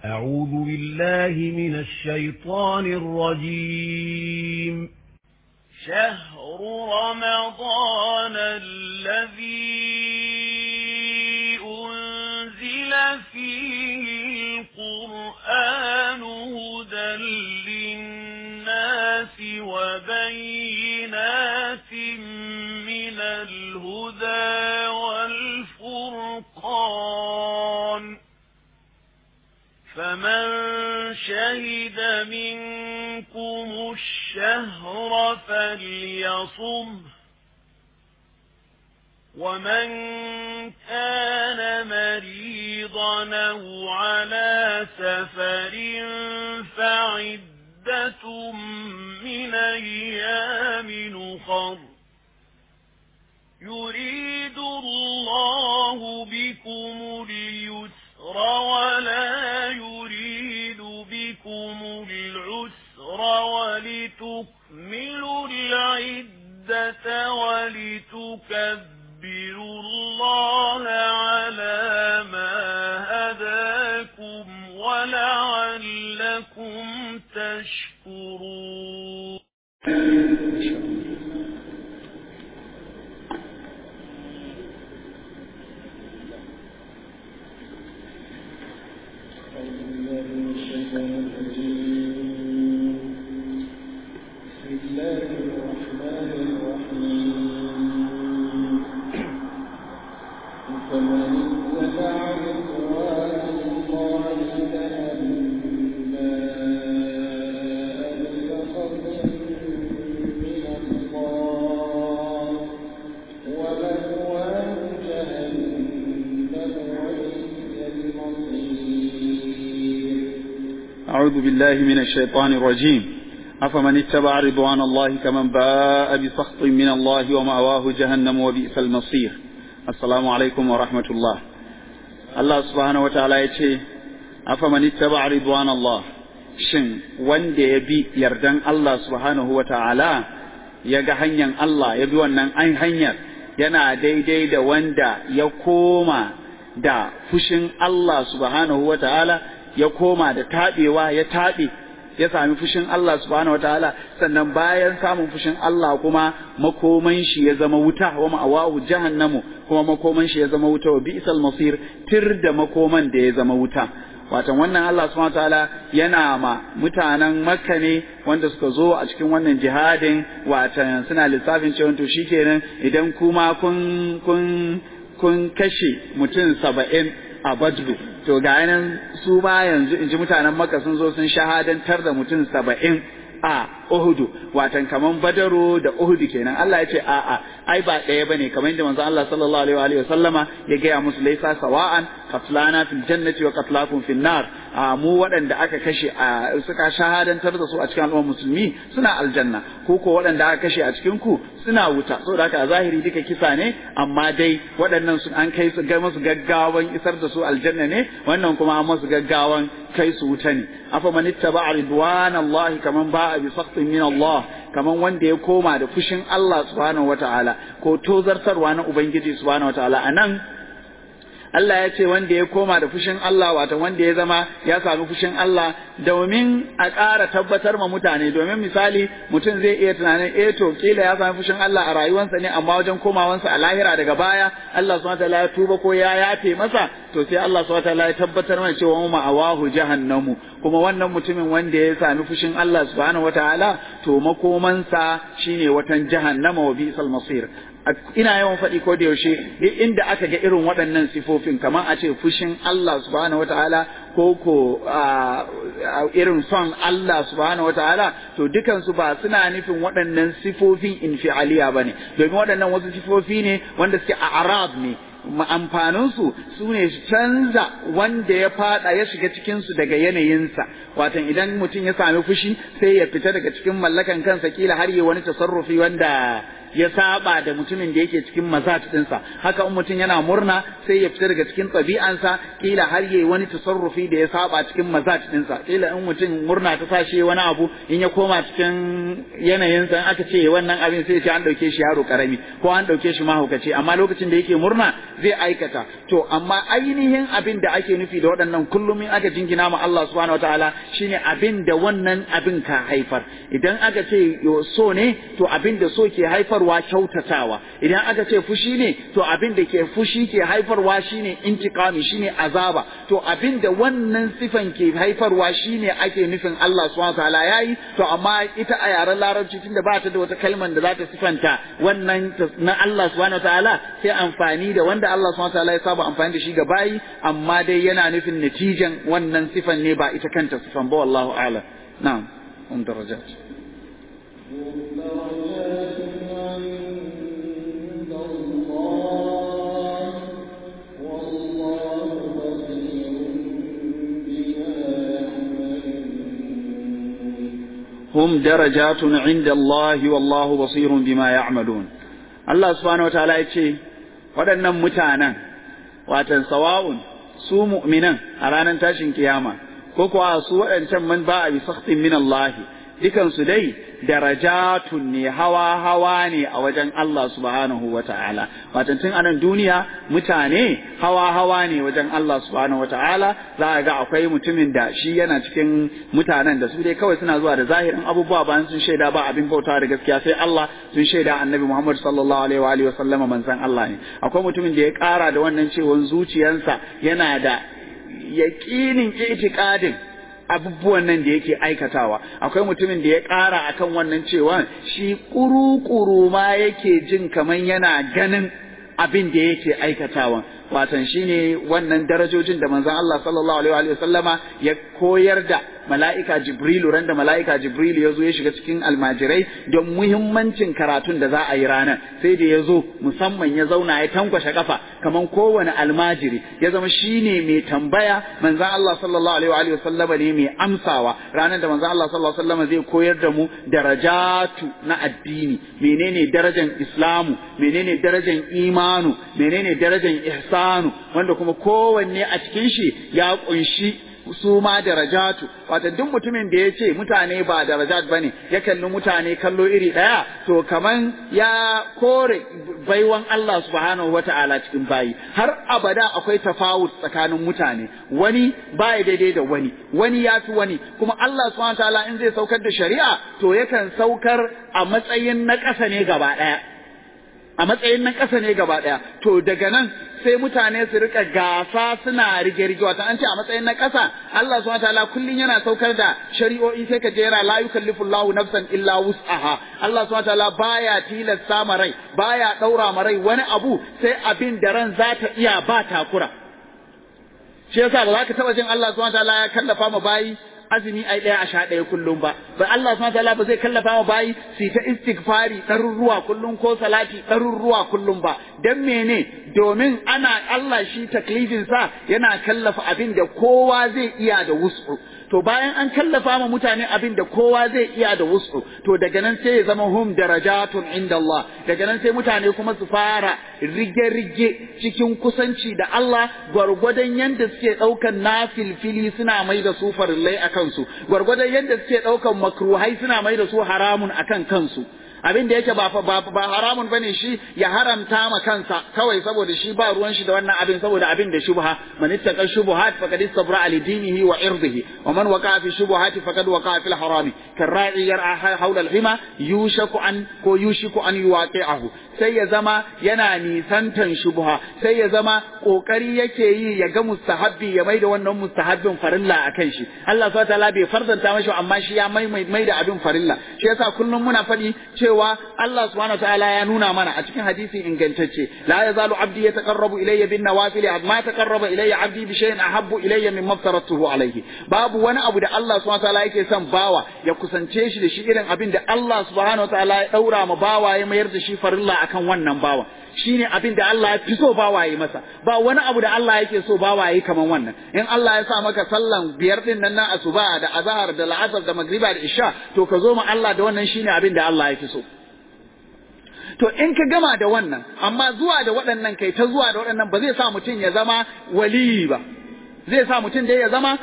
أعوذ بالله من الشيطان الرجيم. شهر رمضان الذي أنزل فيه القرآن هدى للناس وبينات من الهدى والفرقان فمن شهد منكم الشهر فليصمه ومن كان مريضا أو على سفر فعدة من أيام أخر يريد الله بكم اليسر ولا يريد بكم العسر ولتكملوا العدة ولتكبروا الله على ما هداكم ولعلكم تشكرون. أعوذ بالله من الشيطان الرجيم. أفمن اتبع رضوان الله كمن باء بسخط من الله ومأواه جهنم وبئس المصير. السلام عليكم ورحمة الله. الله سبحانه وتعالى يقول أفمن اتبع رضوان الله shin wanda ya bi yardan Allah subhanahu wa ta'ala ya ga hanyar Allah ya bi wannan hanyar yana daidai da wanda ya koma da fushin Allah subhanahu wa ta'ala ya koma da taɓewa ya taɓe ya sami fushin Allah subhanahu wataala sannan bayan samun fushin Allah kuma makoman shi ya zama wuta wa ma'awahu jahannamu kuma makoman shi ya zama wuta wa bi'sal masir tir da makoman da ya zama wuta. Watan wannan Allah subhanahu wataala yana ma mutanen Makka ne wanda suka zo a cikin wannan jihadin watan suna lissafin cewa to shikenan idan kuma kun kashe mutum 70 a Badru to ga nan su ba yanzu inji mutanen Makka sun zo sun shahadantar da mutum 70 a Uhudu watan kaman Badaru da Uhudu kenan. Allah ya ce a'a ai ba ɗaya bane kamar yadda manzo Allah sallallahu alaihi wa sallama ya gaya musu laisa sawa'an qatlana fil jannati wa qatlakum fil nar. Mu waɗanda aka kashe suka shahadantar da su a cikin al'ummar musulmi suna aljanna ko waɗanda aka kashe a cikin ku suna wuta. Saboda haka a zahiri duka kisa ne amma dai waɗannan sun an kai su ga musu gaggawan isar da su aljanna ne wannan kuma an musu gaggawan kai su wuta ne. Afa man ittaba ridwanallahi kaman ba'a bi saktin min Allah kaman wanda ya koma da fushin Allah subhanahu wataala ko tozartarwa na ubangiji subhanahu wataala anan Allah ya ce wanda ya koma da fushin Allah wato wanda ya zama ya sami fushin Allah domin a ƙara tabbatar ma mutane domin misali mutum zai iya tunanin to kila ya sami fushin Allah a rayuwarsa ne amma wajen komawansa a lahira daga baya Allah subhanahu wataala ya tuba ko ya yafe masa to sai Allah subhanahu wataala ya tabbatar mana cewa ma awahu jahannamu kuma wannan mutumin wanda ya sami fushin Allah subhanahu wataala to makomansa shine watan jahannama wa bi'sal masir. Ina yawan faɗi ko da yaushe inda aka ga irin waɗannan sifofin kamar a ce fushin Allah subhanahu wataala ko irin son Allah subhanahu wataala to dukansu ba suna nufin waɗannan sifofin infialiya bane domin waɗannan wasu sifofi ne wanda suke a arab ne amfaninsu su ne canza wanda ya fada ya shiga cikinsu daga yanayinsa watan idan mutum ya sami fushi sai ya fita daga cikin mallakan kansa kila har yi wani tasarrufi wanda ya saba da mutumin da yake cikin mazat dinsa haka in mutum yana murna sai ya fita daga cikin tabi'ansa kila har yayi wani tasarrufi da ya saba cikin mazat dinsa kila in mutum murna ta sashi wani abu in ya koma cikin yanayinsa in aka ce wannan abin sai ya ce an dauke shi yaro karami ko an dauke shi mahaukaci amma lokacin da yake murna zai aikata to amma ainihin abin da ake nufi da waɗannan kullum in aka jingina ma Allah subhanahu wataala shine abin da wannan abin ka haifar idan aka ce so ne to abin da so ke haifarwa kyautatawa idan aka ce fushi ne to abin da ke fushi ke haifarwa shine intiqami shine azaba to abin da wannan sifan ke haifarwa shine ake nufin Allah subhanahu wataala yayi to amma ita a yaren larabci tunda ba ta da wata kalmar da za ta sifanta wannan na Allah subhanahu wataala sai amfani da wanda Allah subhanahu wataala ya saba amfani da shi ga bayi amma dai yana nufin natijan wannan sifan ne ba ita kanta sifan ba wallahu a'lam na'am darajat هم درجات عند الله والله بصير بما يعملون الله سبحانه وتعالى yace waɗannan mutanen watan sawa'un su mu'minan a ranar tashin kiyama ko kuwa su waɗancan man ba a bi sakhtin min Allah dukan su dai darajatun ne hawa ne a wajen Allah subhanahu wata'ala watan tun anan duniya mutane hawa ne wajen Allah subhanahu wata'ala za a ga akwai mutumin da shi yana cikin mutanen da su dai kawai suna zuwa da zahirin abubuwa bayan sun shaida ba abin bautawa da gaskiya sai Allah sun shaida annabi Muhammad sallallahu alaihi wa sallama manzon Allah ne akwai mutumin da ya ƙara da wannan cewa zuciyarsa yana da yaqinin itiqadin abubuwan nan da yake aikatawa akwai mutumin da ya ƙara akan wannan cewa shi kuru-kuru ma yake jin kaman yana ganin abin da yake aikatawa watan shine wannan darajojin da manzon Allah sallallahu alaihi wa sallama ya koyar da mala'ika Jibrilu ran da mala'ika Jibrilu ya zo ya shiga cikin almajirai don muhimmancin karatun da za a yi ranar sai da ya zo musamman ya zauna ya tankwashe kafa kaman kowane almajiri ya zama shine mai tambaya manzon Allah sallallahu alaihi wa sallama ne mai amsawa ranar da manzon Allah sallallahu alaihi wa sallama zai koyar da mu darajatu na addini menene darajar islamu menene darajar imanu menene darajar ihsanu wanda kuma kowanne a cikin shi ya kunshi su ma darajatu wato duk mutumin da ya ce mutane ba darajat bane ya kalli mutane kallo iri daya to kaman ya kore baiwan Allah subhanahu wata'ala cikin bayi har abada akwai tafawut tsakanin mutane wani baya daidai da wani ya fi wani kuma Allah subhanahu wata'ala in zai saukar da shari'a to yakan saukar a matsayin na ƙasa ne gaba daya a matsayin na ƙasa ne gaba daya to daga nan sai mutane su rika gasa suna rige-rige wata an ce a matsayin na ƙasa Allah subhanahu wataala kullun yana saukar da shari'o'i sai ka jera la yukallifu Allahu nafsan illa wus'aha Allah subhanahu wataala baya tilasta ma rai baya daura ma rai wani abu sai abin da ran za ta iya ba takura shi yasa ba za ka taba jin Allah subhanahu wataala ya kallafa ma bayi azumi ai daya a sha daya kullum ba Allah subhanahu wataala ba zai kallafa ma bayi su ta istighfari ɗaruruwa kullum ko salati ɗaruruwa kullum ba dan mene domin ana Allah shi taklifin sa yana kallafa abin da kowa zai iya da wus'u to bayan an kallafa ma mutane abin da kowa zai iya da wus'u to daga nan sai ya zama hum darajatun inda Allah daga nan sai mutane kuma su fara rige-rige cikin kusanci da Allah gwargwadon yanda suke ɗaukan nafilfili suna mai da su farillai akan kansu gwargwadon yadda suke ɗaukan makruhai suna mai da su haramun akan kansu abin da yake ba haramun bane shi ya haramta ma kansa kawai saboda shi ba ruwan shi da wannan abin saboda abin da shubha man ittaqa shubuhat faqad istabra li dinihi wa irdihi wa man waqa'a fi shubuhati faqad waqa'a fil harami karra'i yar'a hawla al-hima yushiku an yuwaqi'ahu sai ya zama yana nisantan shubha sai ya zama kokari yake yi ya ga mustahabbi ya maida wannan mustahabbin farilla akan shi Allah subhanahu wa ta'ala bai farzanta mashi amma shi ya maida abin farilla shi yasa kullum muna faɗi cewa Allah subhanahu wataala ya nuna mana a cikin hadisi ingantacce la yazalu abdi yataqarrabu ilayya bin nawafil ma taqarraba ilayya abdi bi shay'in ahabbu ilayya mimma aftaratuhu alayhi babu wani abu da Allah subhanahu wataala yake son bawa ya kusance shi da shi irin abin da Allah subhanahu wataala ya daura ma bawa ya mayar da shi farilla akan wannan bawa shine abin da Allah ya fi so bawaye masa ba wani abu da Allah yake so bawaye kaman wannan in Allah ya sa maka sallan biyar din nan na asuba da azhar da la'asar da magriba da isha to ka zo ma Allah da wannan shine abin da Allah ya fi so to in ka gama da wannan amma zuwa da waɗannan kai ta zuwa da waɗannan ba zai sa mutum ya zama waliyi ba, zai sa mutum dai ya zama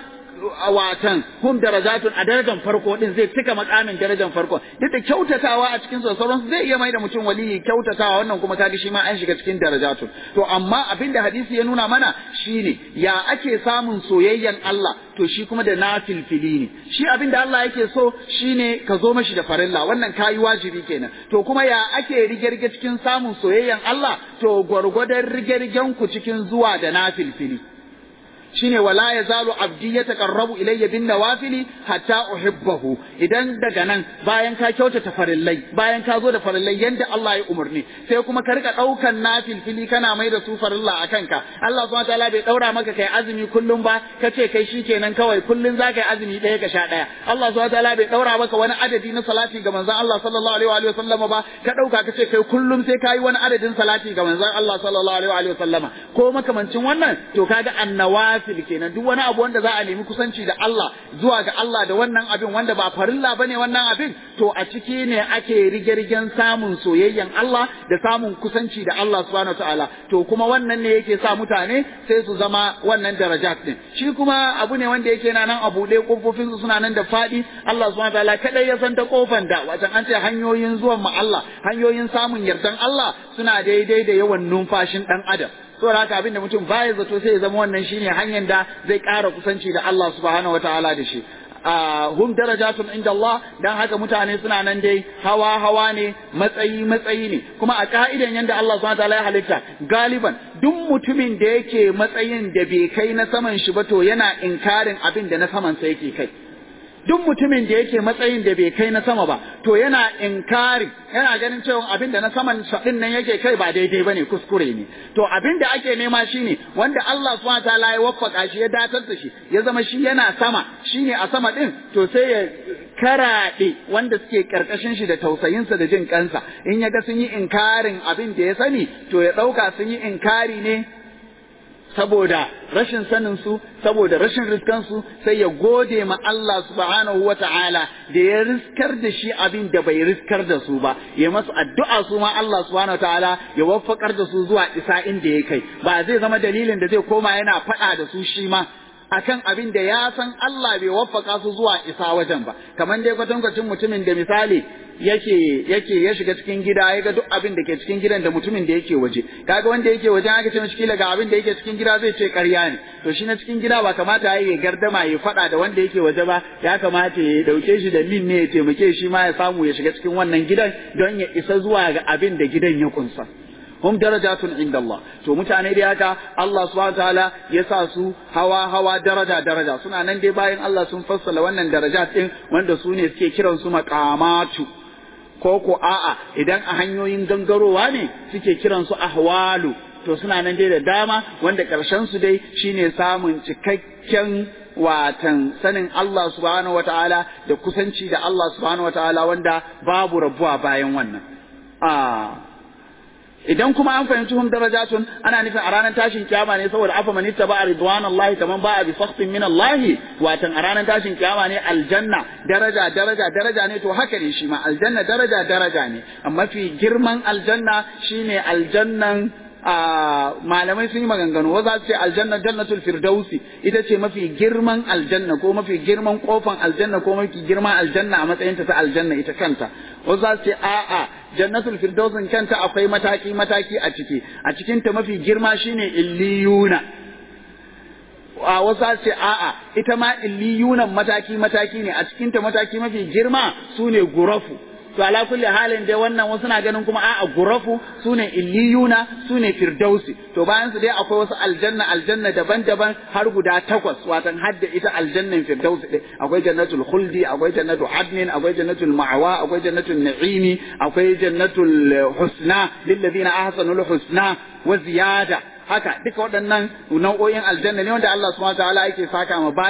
watan hum darajatun a darajar farko din zai cika makamin darajar farko duk da kyautatawa a cikin sauransu zai iya mai da mutum waliyi kyautatawa wannan kuma kaga shi ma an shiga cikin darajatun. To amma abinda hadisi ya nuna mana shine ya ake samun soyayyan Allah, to shi kuma da nafilfili ne. Shi abinda Allah yake so shine ka zo mashi da farilla, wannan kayi wajibi kenan. To kuma ya ake rige-rige cikin samun soyayyan Allah, to gwargwadon rige-rigen ku cikin zuwa da nafilfili shine wala yazalu abdi yataqarrabu ilayya bin nawafili hatta uhibbahu. Idan daga nan bayan ka kyautata farillai, bayan ka zo da farillai yanda Allah ya umarni, sai kuma ka rika daukan nafilfili kana mai da su farilla akan ka. Allah subhanahu wataala bai daura maka kai azumi kullum ba, kace kai shikenan kawai kullun zaka yi azumi ɗaya ka sha ɗaya. Allah subhanahu wataala bai daura maka wani adadi na salati ga manzon Allah sallallahu alaihi wa sallama ba, ka dauka kace kai kullum sai kai wani adadin salati ga manzon Allah sallallahu alaihi wa sallama ko makamancin wannan. To kaga annawa kenan duk wani abu wanda za a nemi kusanci da Allah zuwa ga Allah da wannan abin wanda ba farilla bane wannan abin, to a ciki ne ake rige-rigen samun soyayyan Allah da samun kusanci da Allah subhanahu wataala. To kuma wannan ne yake sa mutane sai su zama wannan darajat din. Shi kuma abu ne wanda yake nan a buɗe, kofofin su suna nan da faɗi. Allah subhanahu wataala kadai ya san ta kofan da wacan an ce hanyoyin zuwan ma Allah, hanyoyin samun yardan Allah suna daidai da yawan numfashin dan adam. saboda haka abin da mutum baya zato sai ya zama wannan shine hanyar da zai ƙara kusanci da Allah subhanahu wataala da shi. hum darajatun inda Allah, dan haka mutane suna nan dai hawa ne, matsayi ne. Kuma a ka'idan yanda Allah subhanahu wataala ya halitta galiban duk mutumin da yake matsayin da bai kai na saman shi ba to yana inkarin abin da na saman sa yake kai. Duk mutumin da yake matsayin da bai kai na sama ba to yana inkari, yana ganin cewa abin da na saman din nan yake kai ba daidai bane, kuskure ne. To abin da ake nema shine wanda Allah subhanahu wataala ya waffaka shi, ya datar da shi, ya zama shi yana sama, shine a sama din, to sai ya karaɗe wanda suke karkashin shi da tausayinsa da jin kansa. In ya ga sun yi inkarin abin da ya sani to ya ɗauka sun yi inkari ne saboda rashin sanin su, saboda rashin riskan su, sai ya gode ma Allah subhanahu wata'ala da ya riskar da shi abin da bai riskar da su ba, ya masu addu'a su ma Allah subhanahu wata'ala ya waffakar da su zuwa isa inda ya kai. Ba zai zama dalilin da zai koma yana faɗa da su shi ma akan abin da ya san Allah bai waffaka su zuwa isa wajen ba. Kamar dai kwatankwacin mutumin da misali yake ya shiga cikin gida ya ga duk abin da ke cikin gidan da mutumin da yake waje. Kaga wanda yake waje aka ce mishi kila ga abin da yake cikin gida zai ce ƙarya ne. To shi na cikin gida ba kamata ya gardama ya faɗa da wanda yake waje ba, ya kamata ya dauke shi da min ne ya taimake shi ma ya samu ya shiga cikin wannan gidan don ya isa zuwa ga abin da gidan ya kunsa. hum darajatun inda Allah. To mutane dai haka Allah subhanahu wataala ya sa su hawa daraja suna nan dai bayan Allah sun fassala wannan darajat din wanda su ne suke kiran su maqamatu, ko a'a idan a hanyoyin gangarowa ne suke kiran su ahwalu. To suna nan dai da dama wanda karshen su dai shine samun cikakken watan sanin Allah subhanahu wataala da kusanci da Allah subhanahu wataala wanda babu rabuwa bayan wannan. Idan kuma an fahimci hum darajatun ana nufin a ranar tashin kiyama ne, saboda afa man ittaba ridwanallahi kaman ba'a bi sakhtin min Allah, watan a ranar tashin kiyama ne aljanna daraja ne. To haka ne shi ma aljanna daraja ne, amma fi girman aljanna shine aljannan malamai sun yi maganganu. Wasu ce aljanna jannatul firdausi ita ce mafi girman aljanna ko mafi girman kofan aljanna ko mafi girman aljanna a matsayinta ta aljanna ita kanta. Wasu ce a'a jannatul firdausin kanta akwai mataki a ciki, a cikin ta mafi girma shine illiyuna. Wasu ce a'a ita ma illiyunan mataki ne, a cikin ta mataki mafi girma sune gurafu. To ala kulli halin dai wannan wasu na ganin kuma a'a gurafu sune illiyuna sune firdausi. To bayan su dai akwai wasu aljanna daban-daban har guda 8, watan hadda ita aljannan firdausi din. Akwai jannatul khuldi, akwai jannatul adnin, akwai jannatul ma'wa, akwai jannatul na'imi, akwai jannatul husna lil ladina ahsanul husna wa ziyada. Haka duka waɗannan nau'o'in aljanna ne wanda Allah subhanahu wataala yake saka ma bayi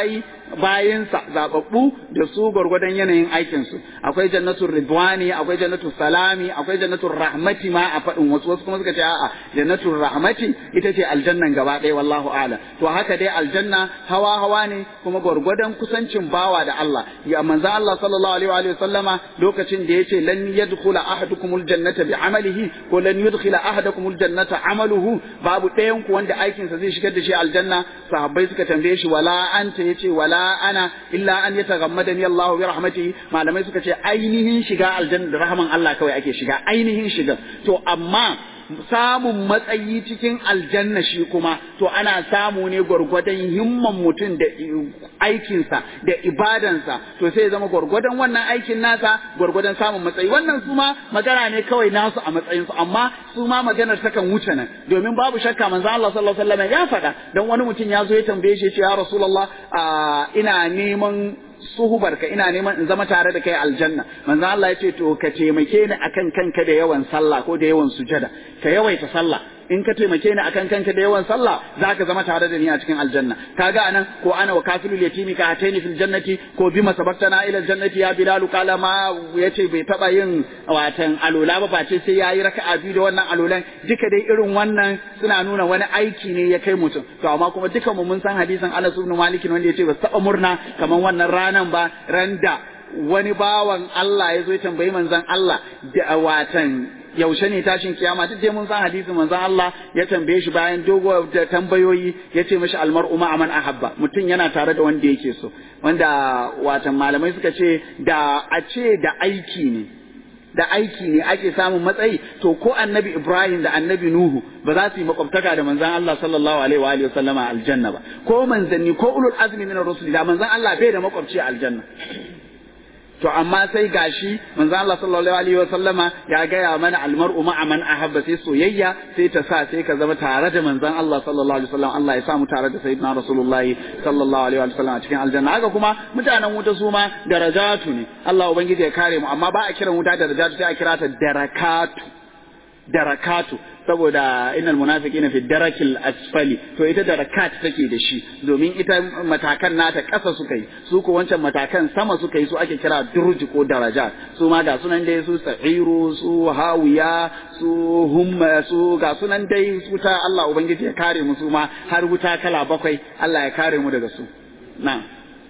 bayinsa zababbu da su gwargwadon yanayin aikinsu akwai jannatul ridwani akwai jannatul salami akwai jannatul rahmati ma a faɗin wasu kuma suka ce a'a jannatul rahmati ita ce aljannan gaba ɗaya wallahu a'lam to haka dai aljanna hawa ne kuma gwargwadon kusancin bawa da Allah ya manzon Allah sallallahu alaihi wa sallama lokacin da yace lan yadkhula ahadukumul jannata bi amalihi ko lan yudkhila ahadakumul jannata amaluhu babu ɗayan ku wanda aikinsa zai shigar da shi aljanna sahabbai suka tambaye shi wala anta yace wala ana illa an yataghammadani Allah bi rahmatihi malamai suka ce ainihin shiga aljanna da rahman Allah kawai ake shiga ainihin shiga to amma samun matsayi cikin aljanna shi kuma to ana samu ne gwargwadon himman mutum da aikinsa da ibadansa to sai ya zama gwargwadon wannan aikin nasa gwargwadon samun matsayi wannan su ma magana ne kawai nasu a matsayinsu amma su ma maganar takan wuce nan domin babu shakka manzo Allah sallallahu alaihi wasallam ya faɗa dan wani mutum ya zo ya tambaye shi ya ce ya rasulullah ina neman suhubarka ina neman in zama tare da kai aljanna manzo Allah ya ce to ka taimake ni akan kanka da yawan sallah ko da yawan sujada ka yawaita sallah in ka taimake ni akan kanka da yawan sallah zaka zama tare da ni a cikin aljanna kaga anan ko ana wa kafilul yatimi ka ataini fil jannati ko bima sabaktana ila jannati ya bilal kala ma yace bai taba yin watan alola ba face sai yayi raka'a biyu da wannan alolan duka dai irin wannan suna nuna wani aiki ne ya kai mutum to amma kuma dukan mu mun san hadisin Anas ibn Malik wanda yace ba taba murna kaman wannan ranan ba randa wani bawan Allah ya zo ya tambayi manzon Allah da watan yaushe ne tashin kiyama duk dai mun san hadisin manzon Allah ya tambaye shi bayan dogo da tambayoyi ya ce mishi almar'u ma'a man ahabba mutum yana tare da wanda yake so wanda watan malamai suka ce da a ce da aiki ne ake samun matsayi to ko annabi Ibrahim da annabi Nuhu ba za su yi makwabtaka da manzon Allah sallallahu alaihi wa alihi wasallama aljanna ba ko manzanni ko ulul azmi min ar-rusul da manzon Allah bai da makwabci a aljanna to amma sai gashi manzo Allah sallallahu alaihi wa sallama ya gaya mana almar'u ma'a man ahabba sai soyayya sai ta sa sai ka zama tare da manzon Allah sallallahu alaihi wa sallam Allah ya samu tare da sayyidina rasulullah sallallahu alaihi wa sallam a cikin aljanna haka kuma mutanen wuta su ma darajatu ne Allah ubangiji ya kare mu amma ba a kiran wuta darajatu sai a kira ta darakatu saboda innal munafiqina fi darakil asfali to ita darakat take da shi domin ita matakan nata ƙasa suka yi su ko wancan matakan sama suka yi su ake kira durji ko daraja su ma ga sunan dai su sa'iru su hawiya su humma su ga sunan dai su ta Allah ubangiji ya kare mu su ma har wuta kala 7 Allah ya kare mu daga su na'am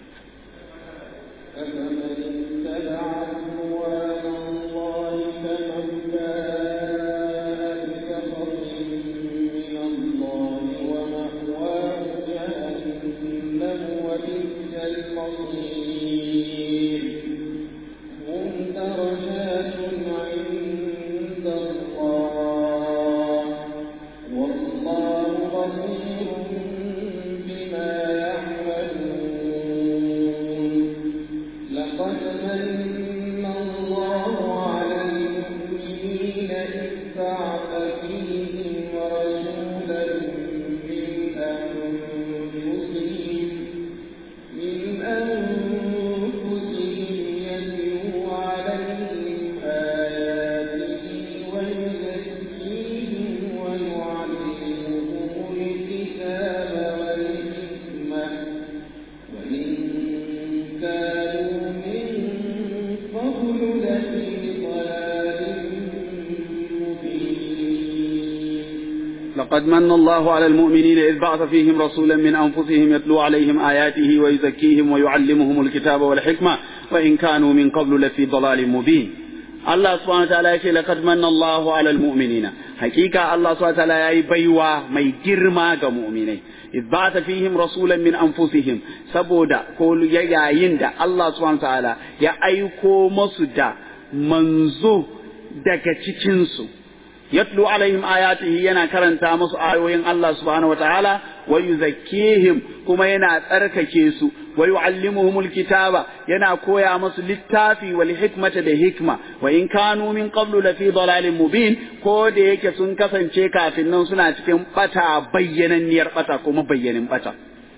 لقد من الله على المؤمنين إذ بعث فيهم رسولا من أنفسهم يتلو عليهم آياته ويزكيهم ويعلمهم الكتاب والحكمة وإن كانوا من قبل لفي ضلال مبين الله سبحانه وتعالى يقول لقد من الله على المؤمنين حقيقة الله سبحانه وتعالى يبيوا ما يجرما كمؤمنين إذ بعث فيهم رسولا من أنفسهم سبودا قولوا يا يندا الله سبحانه وتعالى يا أيكو مصدا منزو daga cikinsu yatlu alaihim ayatihi yana karanta musu ayoyin Allah subhanahu wataala wa yuzakkihim kuma yana tsarkake su wa yuallimuhumul kitaba yana koya musu littafi wal hikmata da hikma wa in kanu min qablu lafi dalalin mubin ko da yake sun kasance kafin nan suna cikin bata bayyananniyar bata kuma bayyanin bata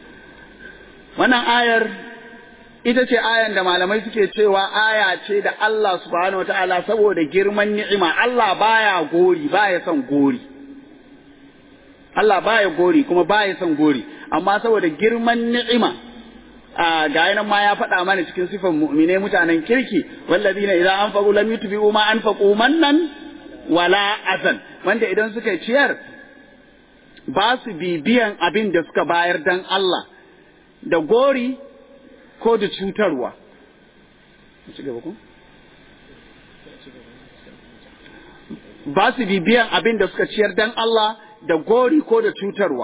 wannan ayar ita ce ayan da malamai suke cewa aya ce da Allah subhanahu wataala saboda girman ni'ima Allah baya gori baya son gori Allah baya gori kuma baya son gori amma saboda girman ni'ima ga yanan ma ya faɗa mana cikin sifan mu'mine mutanen kirki wallazina idza anfaqu lam yutbi'u ma anfaqu mannan wala azan, wanda idan suka ciyar ba su bibiyan abin da suka bayar dan Allah da gori ko da cutarwa. Ba su bibiyan abin da suka ciyar dan Allah da gori ko da cutarwa.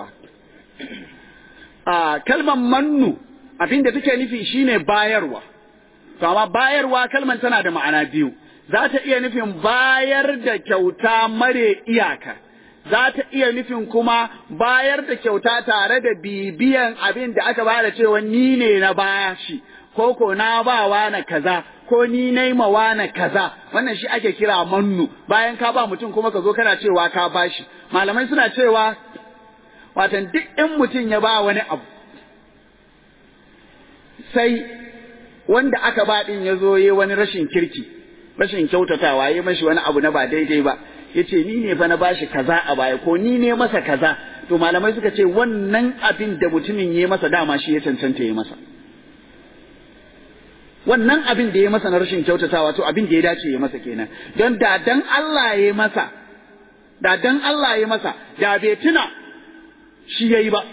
Kalmar mannu abin da take nufi shine bayarwa. To amma bayarwa kalmar tana da ma'ana biyu. Za ta iya nufin bayar da kyauta mare iyaka. Za ta iya nufin kuma bayar da kyauta tare da bibiyan abin da aka bada cewa ni ne na bashi, ko na bawa na kaza, ko ni naimawa na kaza. Wannan shi ake kira mannu. Bayan ka ba mutum kuma ka zo kana cewa ka bashi. Malamai suna cewa watan duk in mutum ya ba wani abu sai wanda aka ba din ya zo yi wani rashin kirki, rashin kyautatawa, yi mashi wani abu na ba daidai ba, ya ce ni ne fa na bashi kaza a baya ko ni ne masa kaza, to malamai suka ce wannan abin da mutumin ya masa dama shi ya cancanta ya masa. Wannan abin da ya masa na rashin kyautatawa to abin da ya dace ya masa kenan. Don da dan Allah ya masa, da bai tuna shi ya yi ba.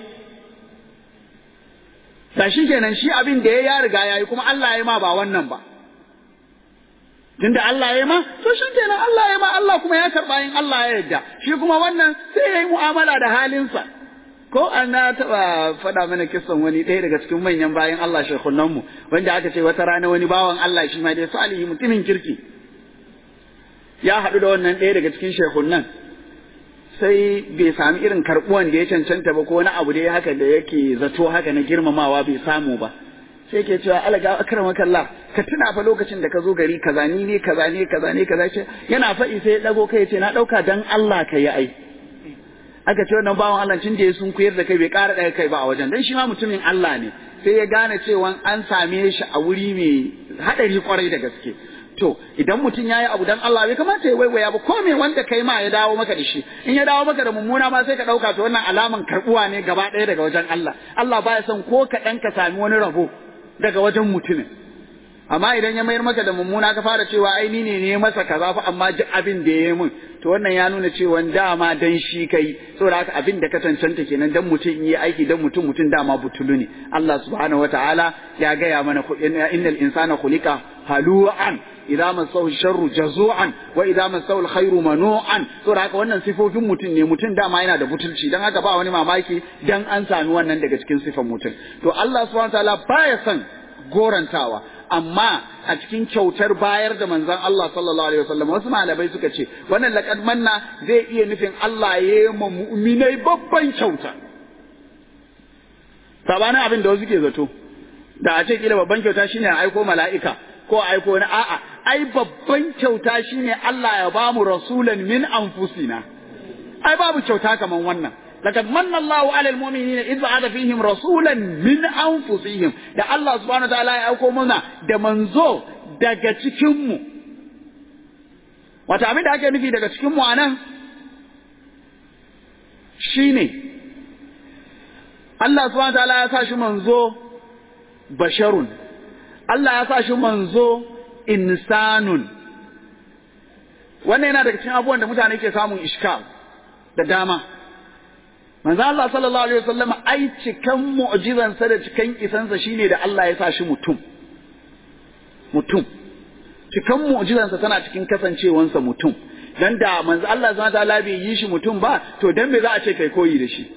Da shi kenan shi abin da ya riga ya yi kuma Allah ya ma ba wannan ba. Tunda Allah ya ma, to shi kenan Allah ya ma, Allah kuma ya karɓa yin Allah ya yarda. Shi kuma wannan sai ya yi mu'amala da halinsa. Ko an na taɓa faɗa mana kisan wani ɗaya daga cikin manyan bayan Allah shekunanmu, wanda aka ce wata rana wani bawan Allah shi ma dai salihi mutumin kirki. Ya haɗu da wannan ɗaya daga cikin shekunan. Sai bai sami irin karɓuwan da ya cancanta ba ko wani abu da ya haka da yake zato haka na girmamawa bai samu ba. Sai ke cewa alaga akramakallah ka tuna fa lokacin da ka zo gari kaza ni ne kaza ce yana faɗi sai ya dago kai ya ce na ɗauka dan Allah ka yi ai. Aka ce wannan bawan Allah tun da ya sun kuyar da kai bai ƙara ɗaga kai ba a wajen dan shi ma mutumin Allah ne. Sai ya gane cewa an same shi a wuri mai haɗari kwarai da gaske. To idan mutum ya yi abu dan Allah bai kamata ya waiwaya ba, ko me wanda kai ma ya dawo maka da shi, in ya dawo maka da mummuna ma sai ka ɗauka to wannan alaman karɓuwa ne gaba ɗaya daga wajen Allah. Allah baya son ko kaɗan ka sami wani rabo daga wajen mutumin. Amma idan ya mayar maka da mummuna ka fara cewa ai ni ne masa kaza fa amma ji abin da ya yi min, to wannan ya nuna cewa dama dan shi kai, saboda haka abin da ka cancanta kenan dan mutum yi aiki dan mutum dama butulu ne. Allah subhanahu wataala ya gaya mana innal insana khuliqa halu'an idza masahu sharru jazu'an wa idza masahu alkhairu manu'an. Saboda haka wannan sifofin mutum ne, mutum dama yana da butulci, dan haka ba wani mamaki dan an sami wannan daga cikin sifan mutum. To Allah subhanahu wataala baya son gorantawa, amma a cikin kyautar bayar da manzon Allah sallallahu alaihi wasallam wasu malamai suka ce wannan laqad manna zai iya nufin Allah ya yi ma mu'minai babban kyauta. Sabanin abin da wasu ke zato, da a ce kila babban kyauta shine a aiko mala'ika ko a aiko wani a'a, ai babban kyauta shine Allah ya bamu rasulan min anfusina. Ai babu kyauta kaman wannan. لقد من الله على المؤمنين إذ بعث فيهم رسولا من أنفسهم. da Allah subhanahu wa ta'ala ya auko mana da manzo daga cikin mu. Wata abin da ake nufi daga cikin mu anan shine Allah subhanahu wa ta'ala ya sa shi manzo basharun, Allah ya sa shi manzo insanun. Wannan yana daga cikin abubuwan da mutane ke samun iskal da dama. Manzo Allah sallallahu alaihi wasallam ai cikan mu'jizansa da cikan isansa shine da Allah ya sa shi mutum. Cikan mu'jizansa tana cikin kasancewansa mutum. Dan da manzo Allah subhanahu wataala bai yi shi mutum ba, to dan me za a ce kai koyi da shi?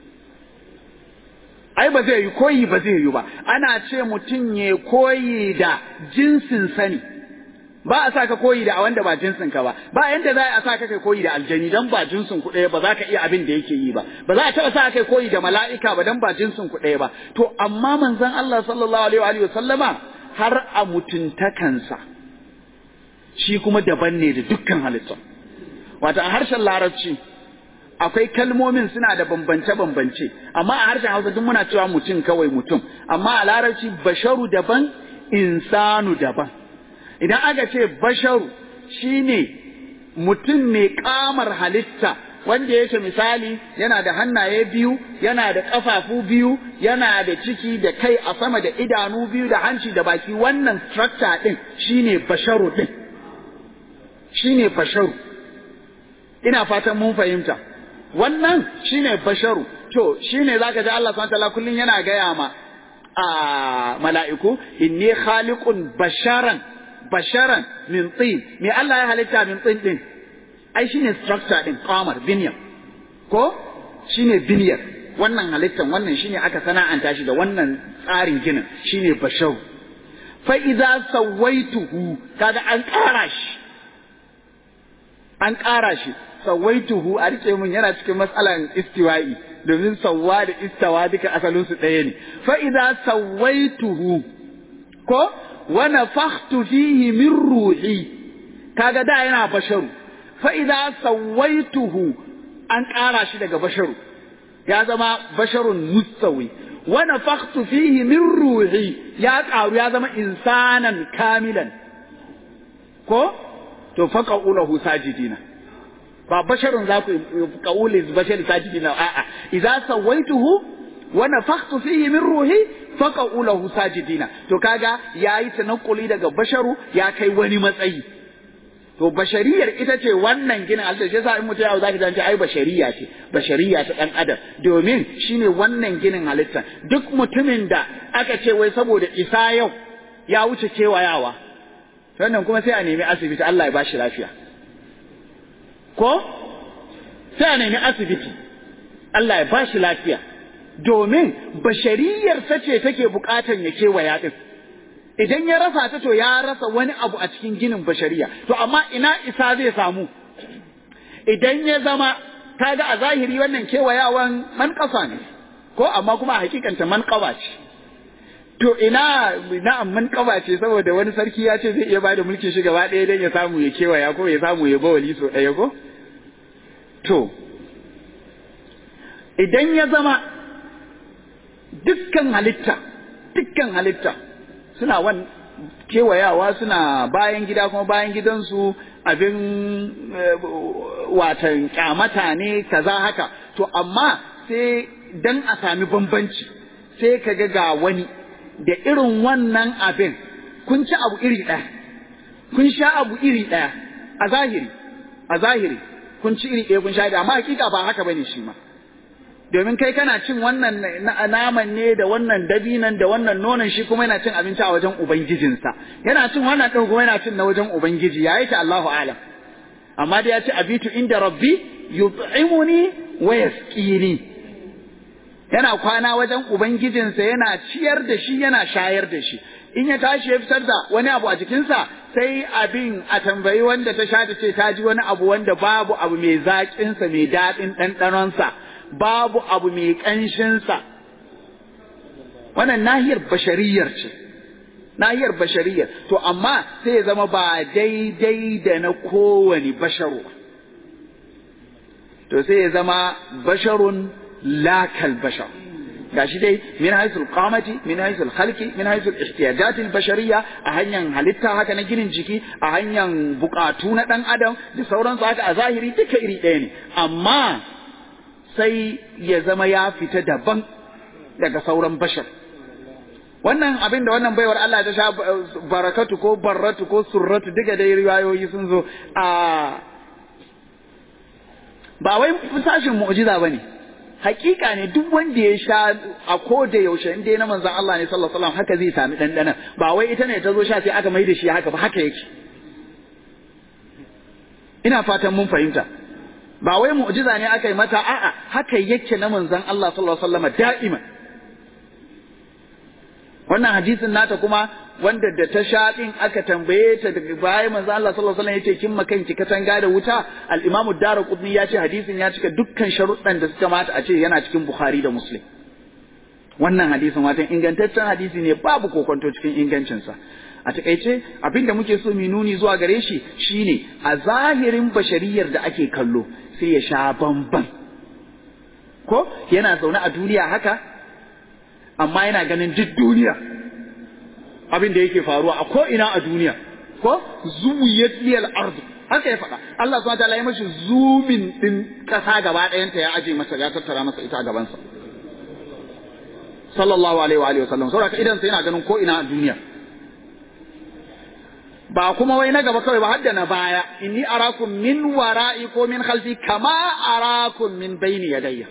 Ai ba zai yi koyi ba zai yi ba. Ana ce mutum ya koyi da jinsin sani. Ba a sa ka koyi da wanda ba jinsin ka ba, ba yanda za a sa ka kai koyi da aljani dan ba jinsin ku ɗaya ba za ka iya abin da yake yi ba, ba za a taɓa sa kai koyi da mala'ika ba dan ba jinsin ku ɗaya ba. To amma manzon Allah sallallahu alaihi wa sallama har a mutuntakansa shi kuma daban ne da dukkan halitta. Wato a harshen Larabci akwai kalmomin suna da bambance-bambance, amma a harshen Hausa duk muna cewa mutum kawai mutum, amma a Larabci basharu daban, insanu daban. Idan aka ce basharu shine mutum mai kamar halitta wanda yake misali yana da hannaye biyu, yana da ƙafafu biyu, yana da ciki da kai a sama da idanu biyu da hanci da baki, wannan structure din shine basharu din, shine basharu. Ina fatan mun fahimta. Wannan shine basharu. To shine zaka ji Allah subhanahu wa ta'ala kullun yana gaya ma a mala'iku, inni khaliqun basharan min tin. Me Allah ya halitta min tin din? Ai shine structure din, qamar, binyar. Ko shine binyar. Wannan halittan wannan shine aka sana'anta shi da wannan tsarin ginin, shine basharu. Fa idza sawaituhu, kaga an ƙara shi. An ƙara shi. Sawaituhu a rike mun yana cikin matsalan istiwa'i, domin sawwa da istawa duka asalin su ɗaya ne. Fa idza sawaituhu ko wa nafakhtu fihi min ruhi, kaga da yana basharu. Fa idza sawaituhu an ƙara shi daga basharu, ya zama basharun mustawi. Wa nafakhtu fihi min ruhi ya ƙaru ya zama insanan kamilan. Ko to faqa'u lahu sajidina, ba basharun za ku kauli bashari sajidina, a'a idza sawaituhu wa nafakhtu fihi min ruhi faqa'u lahu sajidina. To kaga yayi tanakuli daga basharu ya kai wani matsayi. To bashariyar ita ce wannan ginin Allah, shi yasa in mutum ya zaki zance ai bashariya ce, bashariya ta dan adam, domin shine wannan ginin halitta. Duk mutumin da aka ce wai saboda isa yau ya wuce kewayawa, wannan kuma sai a nemi asibiti Allah ya bashi lafiya. Ko sai a nemi asibiti Allah ya bashi lafiya, domin bashariyar ta ce take bukatan ya kewaya din. Idan ya rasa ta to ya rasa wani abu a cikin ginin bashariya. To amma ina isa zai samu idan ya zama kaga a zahiri wannan kewayawan manƙasa ne, ko amma kuma a hakikanta manƙaba ce. To ina manƙaba ce saboda wani sarki ya ce zai iya bada mulkin shi gaba ɗaya don ya samu ya kewaya ko ya samu ya bawali so ɗaya ko? To idan ya zama dukkan halitta suna kewayawa, suna bayan gida, kuma bayan gidansu abin watan kyamata ne kaza haka, to amma sai dan a sami bambanci sai kaga ga wani da irin wannan abin kun ci abu iri ɗaya, kun sha abu iri ɗaya a zahiri kun ci iri ɗaya kun sha da, amma hakika ba haka bane shi ma. Domin kai kana cin wannan naman ne da wannan dabinan da wannan nonon, shi kuma yana cin abinci a wajen ubangijinsa, yana cin wannan ɗin kuma yana cin na wajen ubangiji, ya yake Allahu alam. Amma da ya ce abitu inda rabbi yut'imuni wa yasqini, yana kwana wajen ubangijinsa, yana ciyar da shi, yana shayar da shi. In ya tashi ya fitar da wani abu a jikinsa, sai abin a tambayi wanda ta sha ta ce ta ji wani abu wanda babu abu mai zaƙinsa, mai daɗin ɗanɗanonsa, babu abu mai ƙanshinsa. Wannan nahiyar bashariyar. To amma sai ya zama ba daidai da na kowane basharu. To sai ya zama basharun lakal bashar. Gashi dai min haisul qamati, min haisul khalqi, min haisul ihtiyajatil bashariyya, a hanyar halitta haka na ginin jiki, a hanyar bukatu na dan adam da sauransu haka a zahiri duka iri ɗaya ne, amma sai ya zama ya fita daban daga sauran bashar. Wannan abin da wannan baiwar Allah ta sha, barakatu ko barratu ko surratu, duka dai riwayoyi sun zo ba wai sashin mu'jiza bane, hakika ne. Duk wanda ya sha a koda yaushe inda na manzon Allah ne sallallahu alaihi wasallam haka zai sami dandana, ba wai ita ne ta zo sha sai aka mai da shi haka ba, haka yake. Ina fatan mun fahimta. Ba wai mu'jiza ne aka yi mata, a'a haka yake na manzon Allah sallallahu alaihi wasallam da'iman. Wannan hadisin nata kuma wanda da ta sha din aka tambaye ta daga baya manzon Allah sallallahu alaihi wasallam yace kin makanki katanga da wuta, al-Imam ad-Darqutni ya ce hadisin ya cika dukkan sharuɗan da suka mata a ce yana cikin Bukhari da Muslim. Wannan hadisin watan ingantaccen hadisi ne, babu kokonto cikin ingancinsa. A takaice abinda muke so mu nuni zuwa gare shi shine a zahirin bashariyar da ake kallo sai ya sha bamban, ko yana zaune a duniya haka amma yana ganin duk duniya abin da yake faruwa a ko ina a duniya, ko zuwiyat liyal ard, haka ya faɗa Allah subhanahu wataala ya mashi zumin din ƙasa gaba ɗayanta ya aje masa ya tattara masa ita a gabansa sallallahu alaihi wa alihi wasallam saboda idan sai yana ganin ko ina a duniya ba kuma wai na gaba kawai ba hadda na baya inni arakum min wara'i ko min khalfi kama arakum min bayni yadayya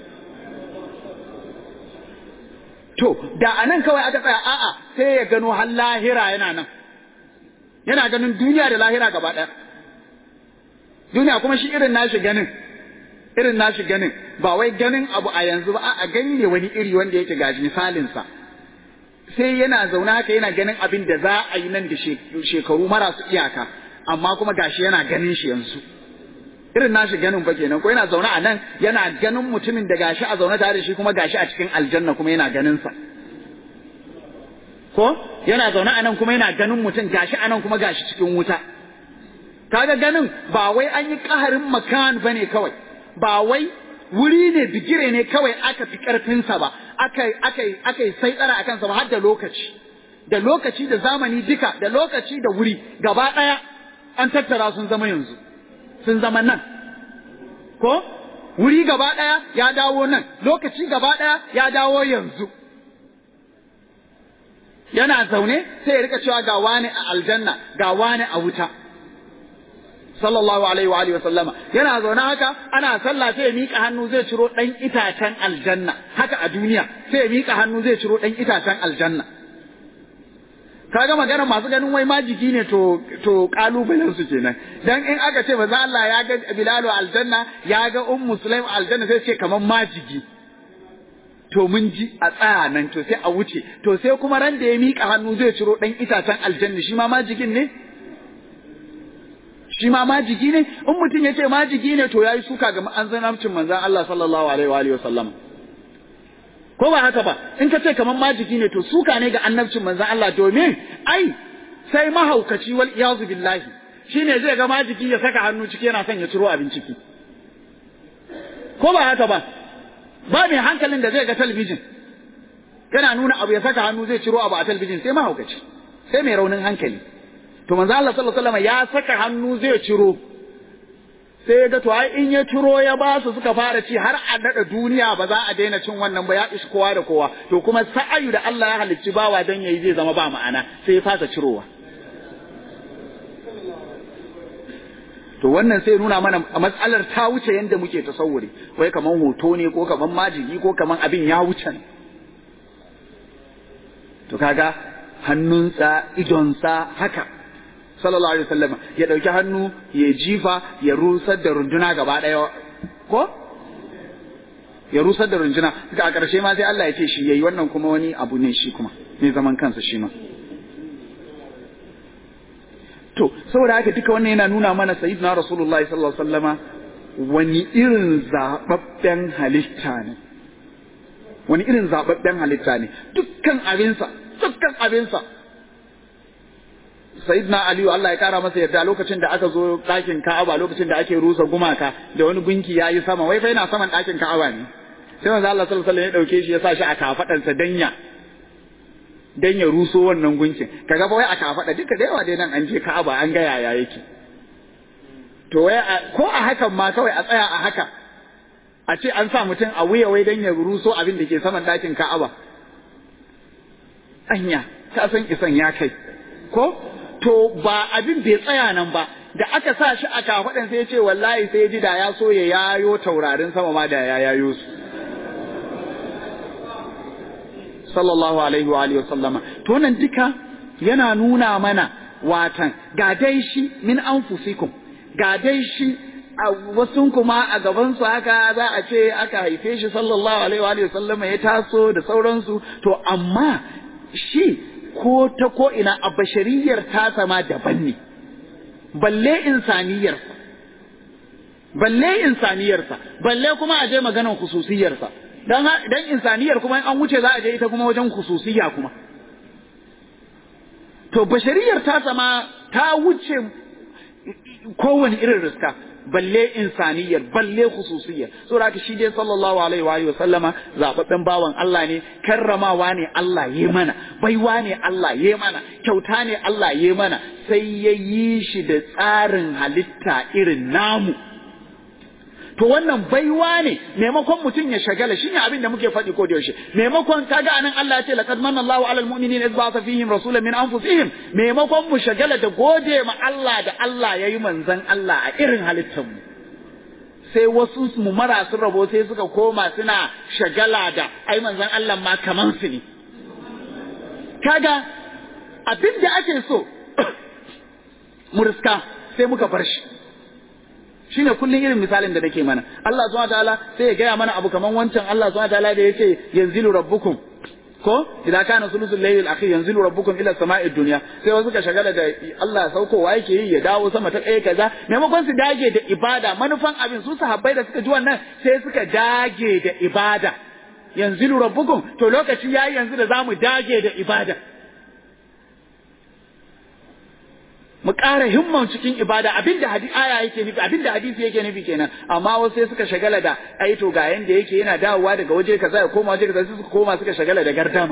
to da anan kawai aka tsaya a'a sai ya gano har lahira yana ganin duniya da lahira gaba ɗaya duniya kuma shi irin nashi ganin ba wai ganin abu a yanzu ba a gani ne wani iri wanda yake gaji misalinsa sai yana zaune haka yana ganin abin da za a yi nan da shekaru marasu iyaka amma kuma gashi yana ganin shi yanzu irin nashi ganin ba kenan ko yana zaune a nan yana ganin mutumin da gashi a zaune tare da shi kuma gashi a cikin aljanna kuma yana ganin sa ko yana zaune a nan kuma yana ganin mutum gashi a nan kuma gashi cikin wuta kaga ganin ba wai an yi ƙaharin makan bane kawai ba wai wuri ne bigire ne kawai aka fi ƙarfinsa ba aka yi sai tsara a kansa ba har da lokaci da zamani duka da lokaci da wuri gaba ɗaya an tattara sun zama yanzu sun zama nan ko wuri gaba ɗaya ya dawo nan lokaci gaba ɗaya ya dawo yanzu yana zaune sai ya rika cewa ga wani a aljanna ga wani a wuta sallallahu alaihi wa alihi wa sallama yana zaune haka ana sallah sai ya mika hannu zai ciro dan itacen aljanna haka a duniya sai ya mika hannu zai ciro dan itacen aljanna kaga magana masu ganin wai majigi ne to kalubalen su kenan dan in aka ce manzo Allah ya ga Bilalu aljanna ya ga Ummu Sulaim aljanna sai ce kaman majigi to mun ji a tsaya nan to sai a wuce to sai kuma ran da ya mika hannu zai ciro dan itacen aljanna shi ma majigin ne shi ma majigi ne in mutum ya ce majigi ne to yayi suka ga anzanamcin manzon Allah sallallahu alaihi wa alihi wasallam ko ba haka ba in ka ce kaman majigi ne to suka ne ga annabcin manzon Allah domin ai sai mahaukaci wal iyazu billahi shine zai ga majigi ya saka hannu ciki yana son ya ciro abin ciki ko ba haka ba ba mai hankalin da zai ga talabijin yana nuna abu ya saka hannu zai ciro abu a talabijin sai mahaukaci sai mai raunin hankali to manzo Allah sallallahu alaihi wasallam ya saka hannu zai ciro sai ga to ai in ya ciro ya ba su suka fara ci har a dada duniya ba za a daina cin wannan ba ya ishi kowa da kowa to kuma sa'ayu da Allah ya halicci bawa dan yayi zai zama ba ma'ana sai ya fasa cirowa to wannan sai nuna mana matsalar ta wuce yanda muke tasawuri wai kaman hoto ne ko kaman majigi ko kaman abin ya wuce ne to kaga hannunsa idonsa haka sallallahu alaihi wasallam ya dauki hannu ya jifa ya rusar da runduna gaba daya ko ya rusar da runduna ga a karshe ma sai Allah ya ce shi yayi wannan kuma wani abu ne shi kuma ne zaman kansa shi ma to saboda haka duka wannan yana nuna mana sayyidina rasulullahi sallallahu alaihi wasallama wani irin zababben halitta ne dukkan abinsa sayyidina aliyu Allah ya kara masa yarda lokacin da aka zo ɗakin Ka'aba lokacin da ake rusa gumaka da wani gunki yayi sama wai fa yana saman ɗakin Ka'aba ne sai manzo Allah sallallahu alaihi wasallam ya dauke shi ya sa shi a kafadansa dan ya ruso wannan gunkin kaga fa wai a kafada duka da yawa dai nan an je Ka'aba an ga yaya yake to wai ko a hakan ma kawai a tsaya a haka a ce an sa mutum a wuya wai dan ya ruso abin da ke saman ɗakin Ka'aba anya ka san isan ya kai ko to ba abin bai tsaya nan ba da aka sa shi a kafadan sai ya ce wallahi sai ya ji da ya so ya yayo taurarin sama ma da ya yayo su sallallahu alaihi wa alihi wasallama to nan duka yana nuna mana watan ga dai shi min anfusikum ga dai shi a wasun kuma a gaban su haka za a ce aka haife shi sallallahu alaihi wa alihi wasallama ya taso da sauransu to amma shi ko ta ko ina a bashariyar ta sama daban ne balle insaniyarsa balle kuma a je maganar khususiyarsa dan insaniyar kuma an wuce za a je ita kuma wajen khususiyya kuma to bashariyar ta sama ta wuce kowane irin riska balle insaniyar balle khususiyar saboda haka shi dai sallallahu alaihi wa alihi wa sallama zababben bawan Allah ne karramawa ne Allah yayi mana baiwa ne Allah yayi mana kyauta ne Allah yayi mana sai ya yi shi da tsarin halitta irin namu to wannan baiwa ne maimakon mutum ya shagala shine abin da muke faɗi ko da yaushe maimakon kaga anan Allah ya ce laqad manna Allahu 'alal mu'minina idh ba'atha fihim rasulan min anfusihim maimakon mu shagala da gode ma Allah da Allah yayi manzon Allah a irin halittar mu sai wasu mu marasu rabo sai suka koma suna shagala da ai manzon Allah ma kaman su ne kaga abin da ake so mu riska sai muka bar shi shine kullun irin misalin da nake mana Allah subhanahu wataala sai ya gaya mana abu kaman wancan Allah subhanahu wataala da yace yanzilu rabbukum ko idan kana sulusul layl al-akhir yanzilu rabbukum ila sama'id dunya sai wasu ka shagala da Allah saukowa yake yi ya dawo sama ta ɗaya kaza maimakon su dage da ibada manufan abin su sahabbai da suka ji wannan sai suka dage da ibada yanzilu rabbukum to lokaci yayi yanzu da zamu dage da ibada mu ƙara himman cikin ibada abinda aya yake nufi abinda hadisi yake nufi kenan amma wasu sai suka shagala da ai to ga yanda yake yana dawowa daga waje kaza ya koma waje kaza sai suka koma suka shagala da gardama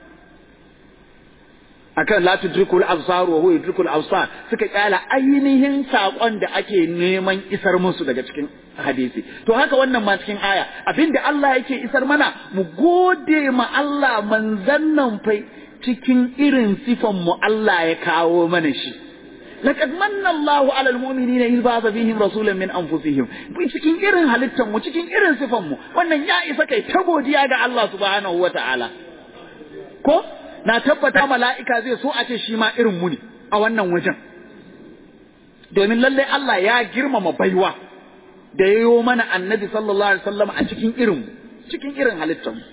akan la tudrikul absar wa huwa yudrikul absar suka kyala ainihin sakon da ake neman isar musu daga cikin hadisi to haka wannan ma cikin aya abinda Allah yake isar mana mu gode ma Allah manzon nan fa cikin irin sifan mu Allah ya kawo mana shi laqad manna Allahu 'alal mu'minina idh ba'atha fihim rasulan min anfusihim cikin irin halittar mu cikin irin sifan mu wannan ya isa kai ta godiya ga Allah subhanahu wata'ala ko na tabbata mala'ika zai so a ce shi ma irin mu ne a wannan wajen domin lalle Allah ya girmama baiwa da yayo mana annabi sallallahu alaihi wasallam a cikin irin halittar mu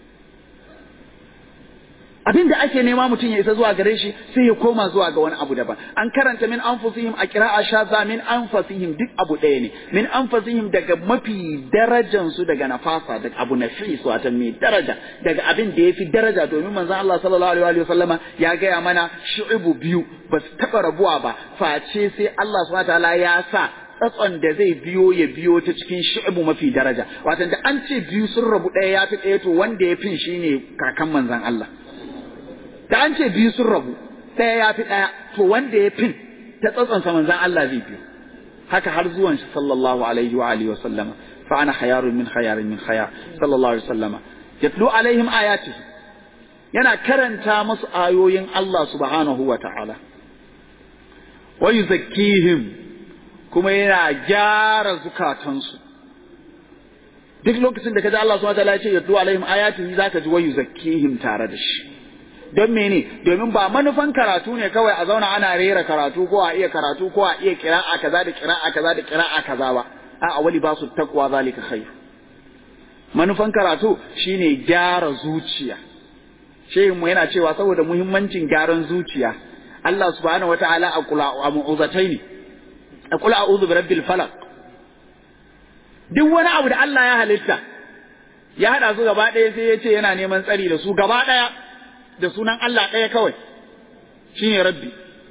abinda ake nema mutum ya isa zuwa gare shi sai ya koma zuwa ga wani abu daban an karanta min anfusihim a qira'a shaza min anfusihim duk abu ɗaya ne min anfusihim daga mafi darajan su daga nafasa daga abu nafis wato mai daraja daga abin da yafi daraja domin manzon Allah sallallahu alaihi wa sallama ya gaya mana shu'ubu biyu ba su taba rabuwa ba face sai Allah subhanahu wataala ya sa tsatson da zai ya biyo ta cikin shu'ubu mafi daraja wato da an ce biyu sun rabu ɗaya ya fi ɗaya to wanda ya fin shine kakan manzon Allah da an ce biyu sun rabu ɗaya ya fi ɗaya to wanda ya fin ta tsatsansa manzan Allah zai biyu haka har zuwan shi sallallahu alaihi wa alihi wa sallama fa ana khayarun min khayar sallallahu alaihi wa sallama yatlu alaihim ayatihi yana karanta musu ayoyin Allah subhanahu wa ta'ala wa yuzakkihim kuma yana gyara zukatansu duk lokacin da kaji Allah subhanahu wa ta'ala ya ce yatlu alaihim ayatihi zaka ji wa yuzakkihim tare da shi don mene domin ba manufan karatu ne kawai a zauna ana rera karatu ko a iya karatu ko a iya kira'a kaza da kira'a kaza da kira'a kaza ba a wali ba su takwa zalika khair manufan karatu shine gyara zuciya shehin mu yana cewa saboda muhimmancin gyaran zuciya Allah subhanahu wataala a kula a mu'uzataini a kula a'udhu birabbil falaq duk wani abu da Allah ya halitta ya hada su gaba ɗaya sai ya ce yana neman tsari da su gaba ɗaya da sunan Allah ɗaya kawai shine rabbi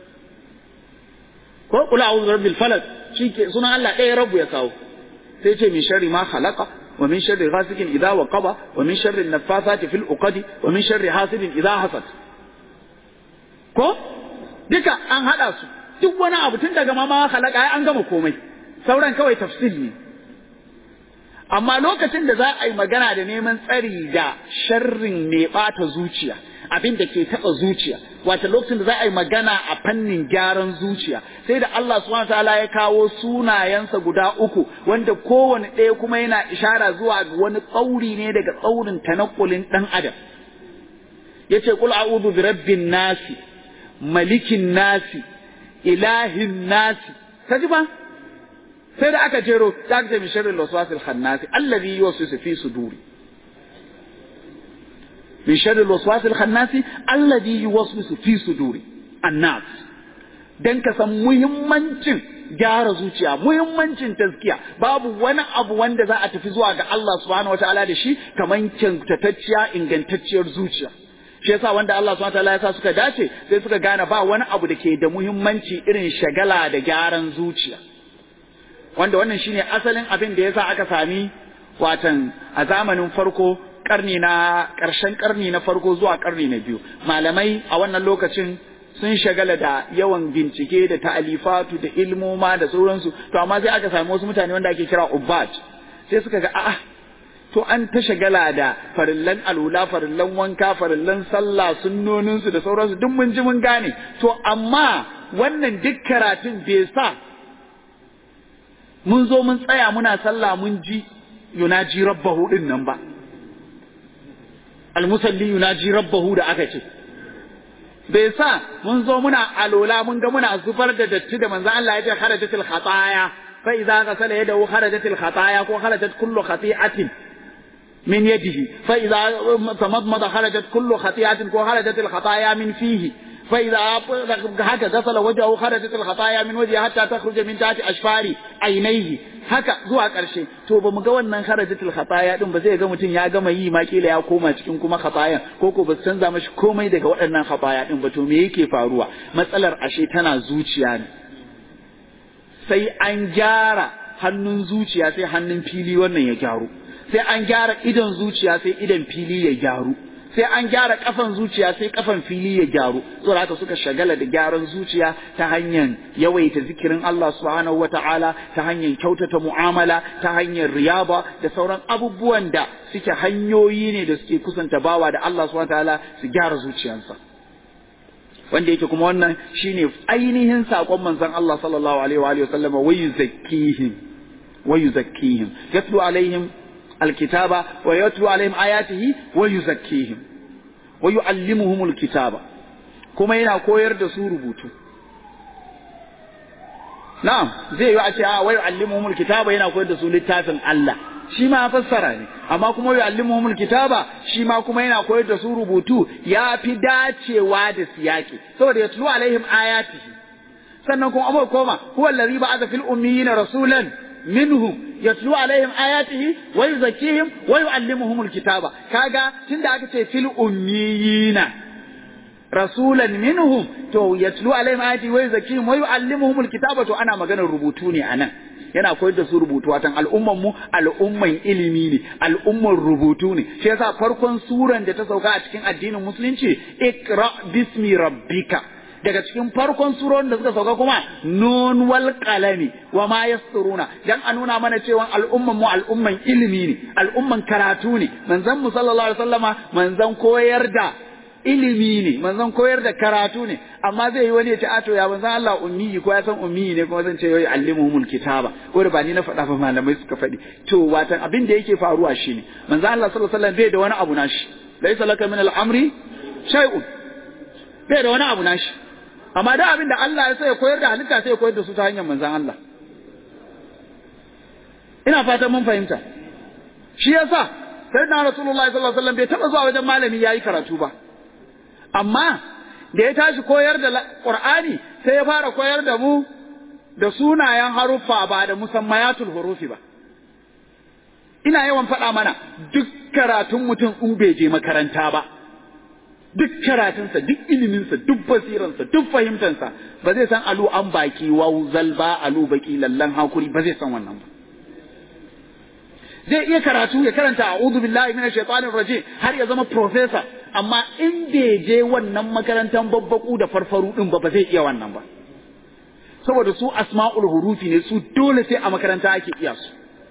ko kula a'udhu birabbil falaq shike sunan Allah ɗaya rabbu ya kawo sai ce min sharri ma khalaqa wa min sharri ghasikin idha waqaba wa min sharri an-naffathati fil uqadi wa min sharri hasidin idha hasad ko duka an hada su duk wani abu tun daga ma khalaqa ai an gama komai sauran kawai tafsir ne amma lokacin da za a yi magana da neman tsari da sharrin mai bata zuciya abin da ke taɓa zuciya wata lokacin da za a yi magana a fannin gyaran zuciya sai da Allah subhanahu wataala ya kawo sunayensa guda uku wanda kowane ɗaya kuma yana ishara zuwa ga wani tsauri ne daga tsaurin tanakkulin ɗan adam yace qul a'udhu bi rabbin nasi malikin nasi ilahin nasi kaji ba sai da aka jero za ka ce min sharri waswasil khannasi allazi yuwaswisu fi suduri min sharri waswasil khannasi allazi yuwaswisu fi suduri annas dan ka san muhimmancin gyara zuciya muhimmancin tazkiya babu wani abu wanda za a tafi zuwa ga Allah subhanahu wataala da shi kaman kyantatacciya ingantacciyar zuciya shi yasa wanda Allah subhanahu wataala ya sa suka dace sai suka gane ba wani abu da ke da muhimmanci irin shagala da gyaran zuciya wanda wannan shine asalin abin da yasa aka sami watan a zamanin farko ƙarshen ƙarni na farko zuwa ƙarni na biyu malamai a wannan lokacin sun shagala da yawan bincike da ta'alifatu da ilmoma da sauransu to amma sai aka sami wasu mutane wanda ake kira ubbat sai suka ga a'a to an ta shagala da farillan alula farillan wanka farillan sallah sunnoninsu da sauransu duk mun ji mun gane to amma wannan duk karatun bai sa mun zo mun tsaya muna sallah mun ji yunaji rabbahu din nan ba almusalli yunaji rabbahu da aka ce bai sa mun zo muna alola mun ga muna zubar da datti da manzo Allah ya ce kharajatil khataya fa idza ghasala yadahu kharajatil khataya ko kharajat kullu khati'atin min yadihi fa idza tamadmada kharajat kullu khati'atin ko kharajatil khataya min fihi fa idza haka ghasala wajhahu kharajatil khataya min wajhihi hatta takhruja min tahti ashfari aynayhi haka zuwa ƙarshe to ba mu ga wannan kharajatul khataya din ba zai ga mutum ya gama yi ma kila ya koma cikin kuma khatayan ko ba su canza mashi komai daga waɗannan khataya din ba to me yake faruwa matsalar ashe tana zuciya ne sai an gyara hannun zuciya sai hannun fili wannan ya gyaru sai an gyara idon zuciya sai idon fili ya gyaru sai an gyara kafan zuciya sai kafan fili ya gyaru saboda haka suka shagala da gyaran zuciya ta hanyar yawaita zikirin Allah subhanahu wataala ta hanyar kyautata mu'amala ta hanyar riyaba da sauran abubuwan da suke hanyoyi ne da suke kusanta bawa da Allah subhanahu wataala su gyara zuciyarsa wanda yake kuma wannan shine ainihin sakon manzon Allah sallallahu alaihi wa alihi wasallam wa yuzakkihim yatlu alaihim الكتاب ويتلو عليهم آياته ويزكيهم ويعلمهم الكتاب كما ينا كوير da su rubutu na'am zai yi a ce ويعلمهم الكتاب yana koyar da su littafin Allah shi ma fassara ne amma kuma yu'allimuhumul kitaba shi ma kuma yana koyar da su rubutu ya fi dacewa da siyaki saboda yatlu alaihim ayatihi sannan kuma abu koma huwa allazi ba'atha fil ummiyina rasulan minhum yatlu alaihim ayatihi wa yuzakkihim wa yu'allimuhumul kitaba kaga tunda aka ce fil ummiyina rasulan minhum to yatlu alaihim ayatihi wa yuzakkihim wa yu'allimuhumul kitaba to ana maganar rubutu ne anan yana koyar da su rubutu watan al'umman mu al'umman ilimi ne al'umman rubutu ne shi yasa farkon suran da ta sauka a cikin addinin musulunci ikra bismi rabbika daga cikin farkon surorin da suka sauka kuma nun wal qalami wa ma yasturuna dan a nuna mana cewa al'umman mu al'umman ilimi ne al'umman karatu ne manzon mu sallallahu alaihi wasallama manzon koyar da ilimi ne manzon koyar da karatu ne amma zai yi wani ya ce ato ya manzon Allah ummi ko ya san ummi ne kuma zan ce yoyi allimuhumul kitaba ko da ba ni na faɗa ba malamai suka faɗi to watan abin da yake faruwa shine manzon Allah sallallahu alaihi wasallam bai da wani abu nashi laysa laka min al-amri shay'un bai da wani abu nashi amma da abin da Allah ya sai ya koyar da halitta sai ya koyar da su ta hanyar manzon Allah ina fatan mun fahimta shi yasa sayyidina rasulullahi sallallahu alaihi wasallam bai taba zuwa wajen malami yayi karatu ba amma da ya tashi koyar da Qur'ani sai ya fara koyar da mu da sunayen haruffa ba da musammayatul hurufi ba ina yawan faɗa mana duk karatun mutum in bai je makaranta ba duk karatunsa duk iliminsa duk basiransa duk fahimtansa ba zai san alu an baki wawu zalba alu baki lallan hakuri ba zai san wannan ba zai iya karatu ya karanta a'udhu billahi minash shaitanir rajim har ya zama professor amma in bai je wannan makarantar babbaku da farfaru din ba zai iya wannan ba saboda su asma'ul hurufi ne su dole sai a makaranta ake iya su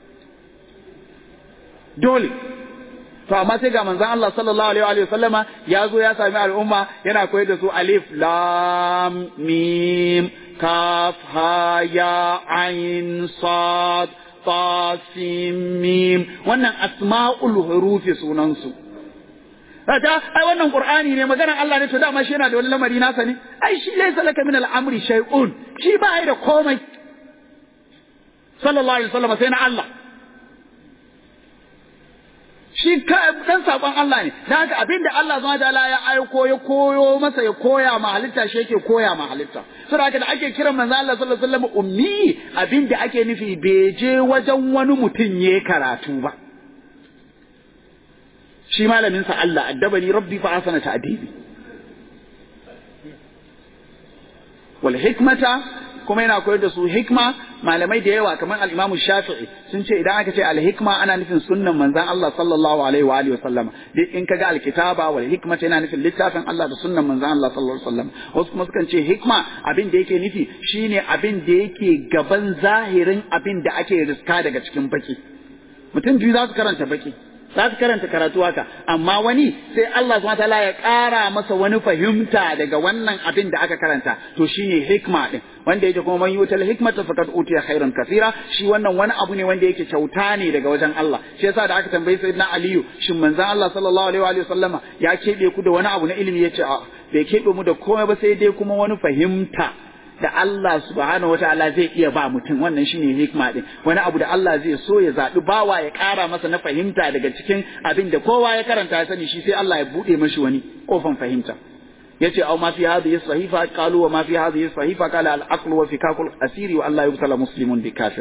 dole to amma sai ga manzon Allah sallallahu alaihi wa sallama ya zo ya sami al'umma yana koyar da su alif lam mim kaf ha ya ain sad ta sin mim wannan asma'ul hurufi sunan su ta ai wannan qur'ani ne maganar Allah ne to dama shi yana da wani lamari nasa ne ai shi laysa laka min al-amri shay'un shi ba ai da komai sallallahu alaihi wa sallama sai na Allah shi dan sakon Allah ne dan haka abinda Allah subhanahu wataala ya aiko ya koyo masa ya koya ma halitta shi yake koya ma halitta saboda haka da ake kiran manzo Allah sallallahu alaihi wasallam ummi abinda ake nufi bai je wajen wani mutum ya karatu ba shi malamin sa Allah addabani rabbi fa asana ta'dibi wal hikmata kuma yana koyar da su hikma. Malamai da yawa kamar al-Imam Shafi'i sun ce idan aka ce al-hikma ana nufin sunnan manzon Allah sallallahu alaihi wa alihi wa sallama. Duk in kaga al-kitaba wal hikmata yana nufin littafin Allah da sunnan manzon Allah sallallahu alaihi wa sallam. Wasu kuma sukan ce hikma abin da yake nufi shine abin da yake gaban zahirin abin da ake riska daga cikin baki. Mutum biyu za su karanta baki, za su karanta karatu haka, amma wani sai Allah subhanahu wataala ya ƙara masa wani fahimta daga wannan abin da aka karanta, to shine hikma din, wanda yake kuma man yutal hikmata faqad utiya khairan kathira. Shi wannan wani abu ne wanda yake kyauta ne daga wajen Allah. Shi yasa da aka tambayi sayyidina Aliyu, shin manzon Allah sallallahu alaihi wa sallama ya kebe ku da wani abu na ilimi? Yace a bai kebe mu da komai ba, sai dai kuma wani fahimta da Allah subhanahu wataala zai iya ba mutum. Wannan shine hikma din, wani abu da Allah zai so ya zaɓi bawa ya ƙara masa na fahimta daga cikin abin da kowa ya karanta ya sani, shi sai Allah ya buɗe mashi wani kofan fahimta. yace aw ma fi hadhihi sahifa qalu wa ma fi hadhihi sahifa qala al aql wa fikakul asiri wa Allah yubtala muslimun bi kafir.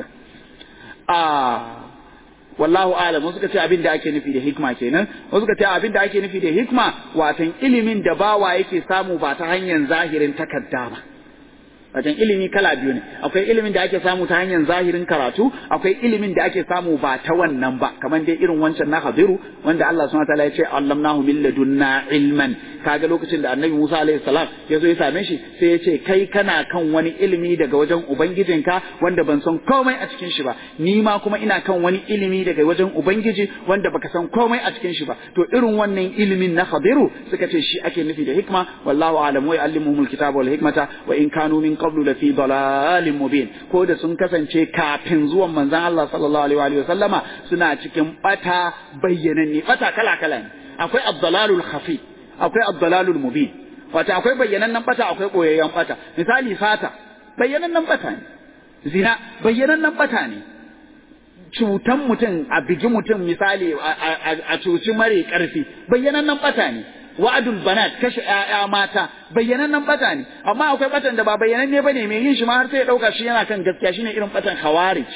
Wallahu a'lam. Wasu suka ce abin da ake nufi da hikma kenan, wasu suka ce abin da ake nufi da hikma watan ilimin da bawa yake samu ba ta hanyar zahirin takarda ba. Wajen ilimi kala biyu ne, akwai ilimin da ake samu ta hanyar zahirin karatu, akwai ilimin da ake samu ba ta wannan ba, kamar dai irin wancan na Hadiru wanda Allah subhanahu wataala ya ce allamnahu min ladunna ilman. Kaga lokacin da Annabi Musa alaihi salam ya zo ya same shi sai ya ce kai kana kan wani ilimi daga wajen ubangijinka wanda ban san komai a cikin shi ba, ni ma kuma ina kan wani ilimi daga wajen ubangiji wanda baka san komai a cikin shi ba. To irin wannan ilimin na Hadiru suka ce shi ake nufi da hikma. Wallahu a'lam. Wa yu'allimuhumul kitaba wal hikmata wa in kanu min qablu la fi dalalin mubin. Ko da sun kasance kafin zuwan manzon Allah sallallahu alaihi wa sallama suna cikin bata bayyananne. Bata kala kala ne, akwai ad-dalalul khafi, akwai ad-dalalul mubin. Wata akwai bayyanannen bata, akwai koyayyen bata. Misali sata bayyanannen bata ne, zina bayyanannen bata ne, cutan mutum a bigi mutum misali a cuci mare karfi bayyanannen bata ne, wa'adul banat kashe ƴaƴa mata bayyanannen bata ne. Amma akwai batan da ba bayyananne bane, mai yin shi ma har sai ya dauka shi yana kan gaskiya, shine irin batan khawarij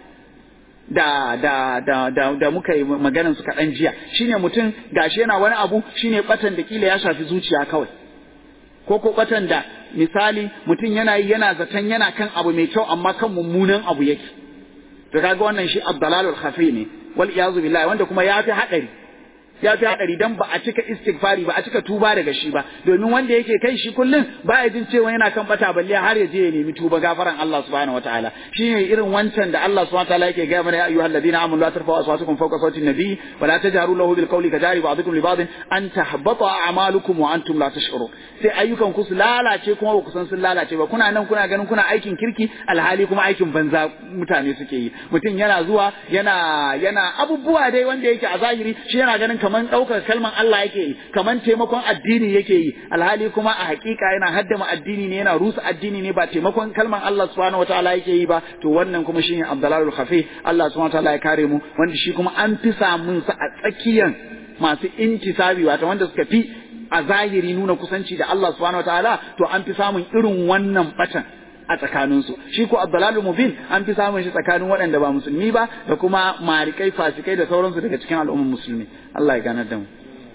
da muka yi maganar su kaɗan jiya. Shine mutum gashi yana wani abu, shine batan da kila ya shafi zuciya kawai, ko batan da misali mutum yana yi yana zaton yana kan abu mai kyau amma kan mummunan abu yake. To kaga wannan shi abdalalul khafi ne wal iyazu billahi, wanda kuma ya fi haɗari dan ba a cika istighfari ba, a cika tuba daga shi ba. Domin wanda yake kai shi kullum ba ya jin cewa yana kan bata balle har ya je ya nemi tuba gafaran Allah subhanahu wataala. Shine irin wancan da Allah subhanahu wataala yake ga mana, ya ayyuhal ladina amanu la tarfa'u aswatakum fawqa sawti an-nabi wa la tajharu lahu bil qawli kajari ba'dukum li ba'din an tahbata a'malukum wa antum la tash'urun. Sai ayyukan ku su lalace kuma ba ku san sun lalace ba. Kuna nan kuna ganin kuna aikin kirki alhali kuma aikin banza mutane suke yi. Mutum yana zuwa yana abubuwa dai wanda yake a zahiri shi yana ganin kaman ɗaukar kalman Allah yake yi, kaman taimakon addini yake yi, alhali kuma a hakika yana haddama addini ne, yana rusa addini ne, ba taimakon kalman Allah subhanahu wataala yake yi ba. To wannan kuma shine abdalalul khafi. Allah subhanahu wataala ya kare mu, wanda shi kuma an fi samun sa a tsakiyan masu intisabi, wato wanda suka fi a zahiri nuna kusanci da Allah subhanahu wataala, to an fi samun irin wannan batan a tsakaninsu. Shi ko abdalalul mubin an fi samun shi tsakanin waɗanda ba musulmi ba da kuma marikai fasikai da sauransu daga cikin al'ummar musulmi. Allah ya ganar da mu.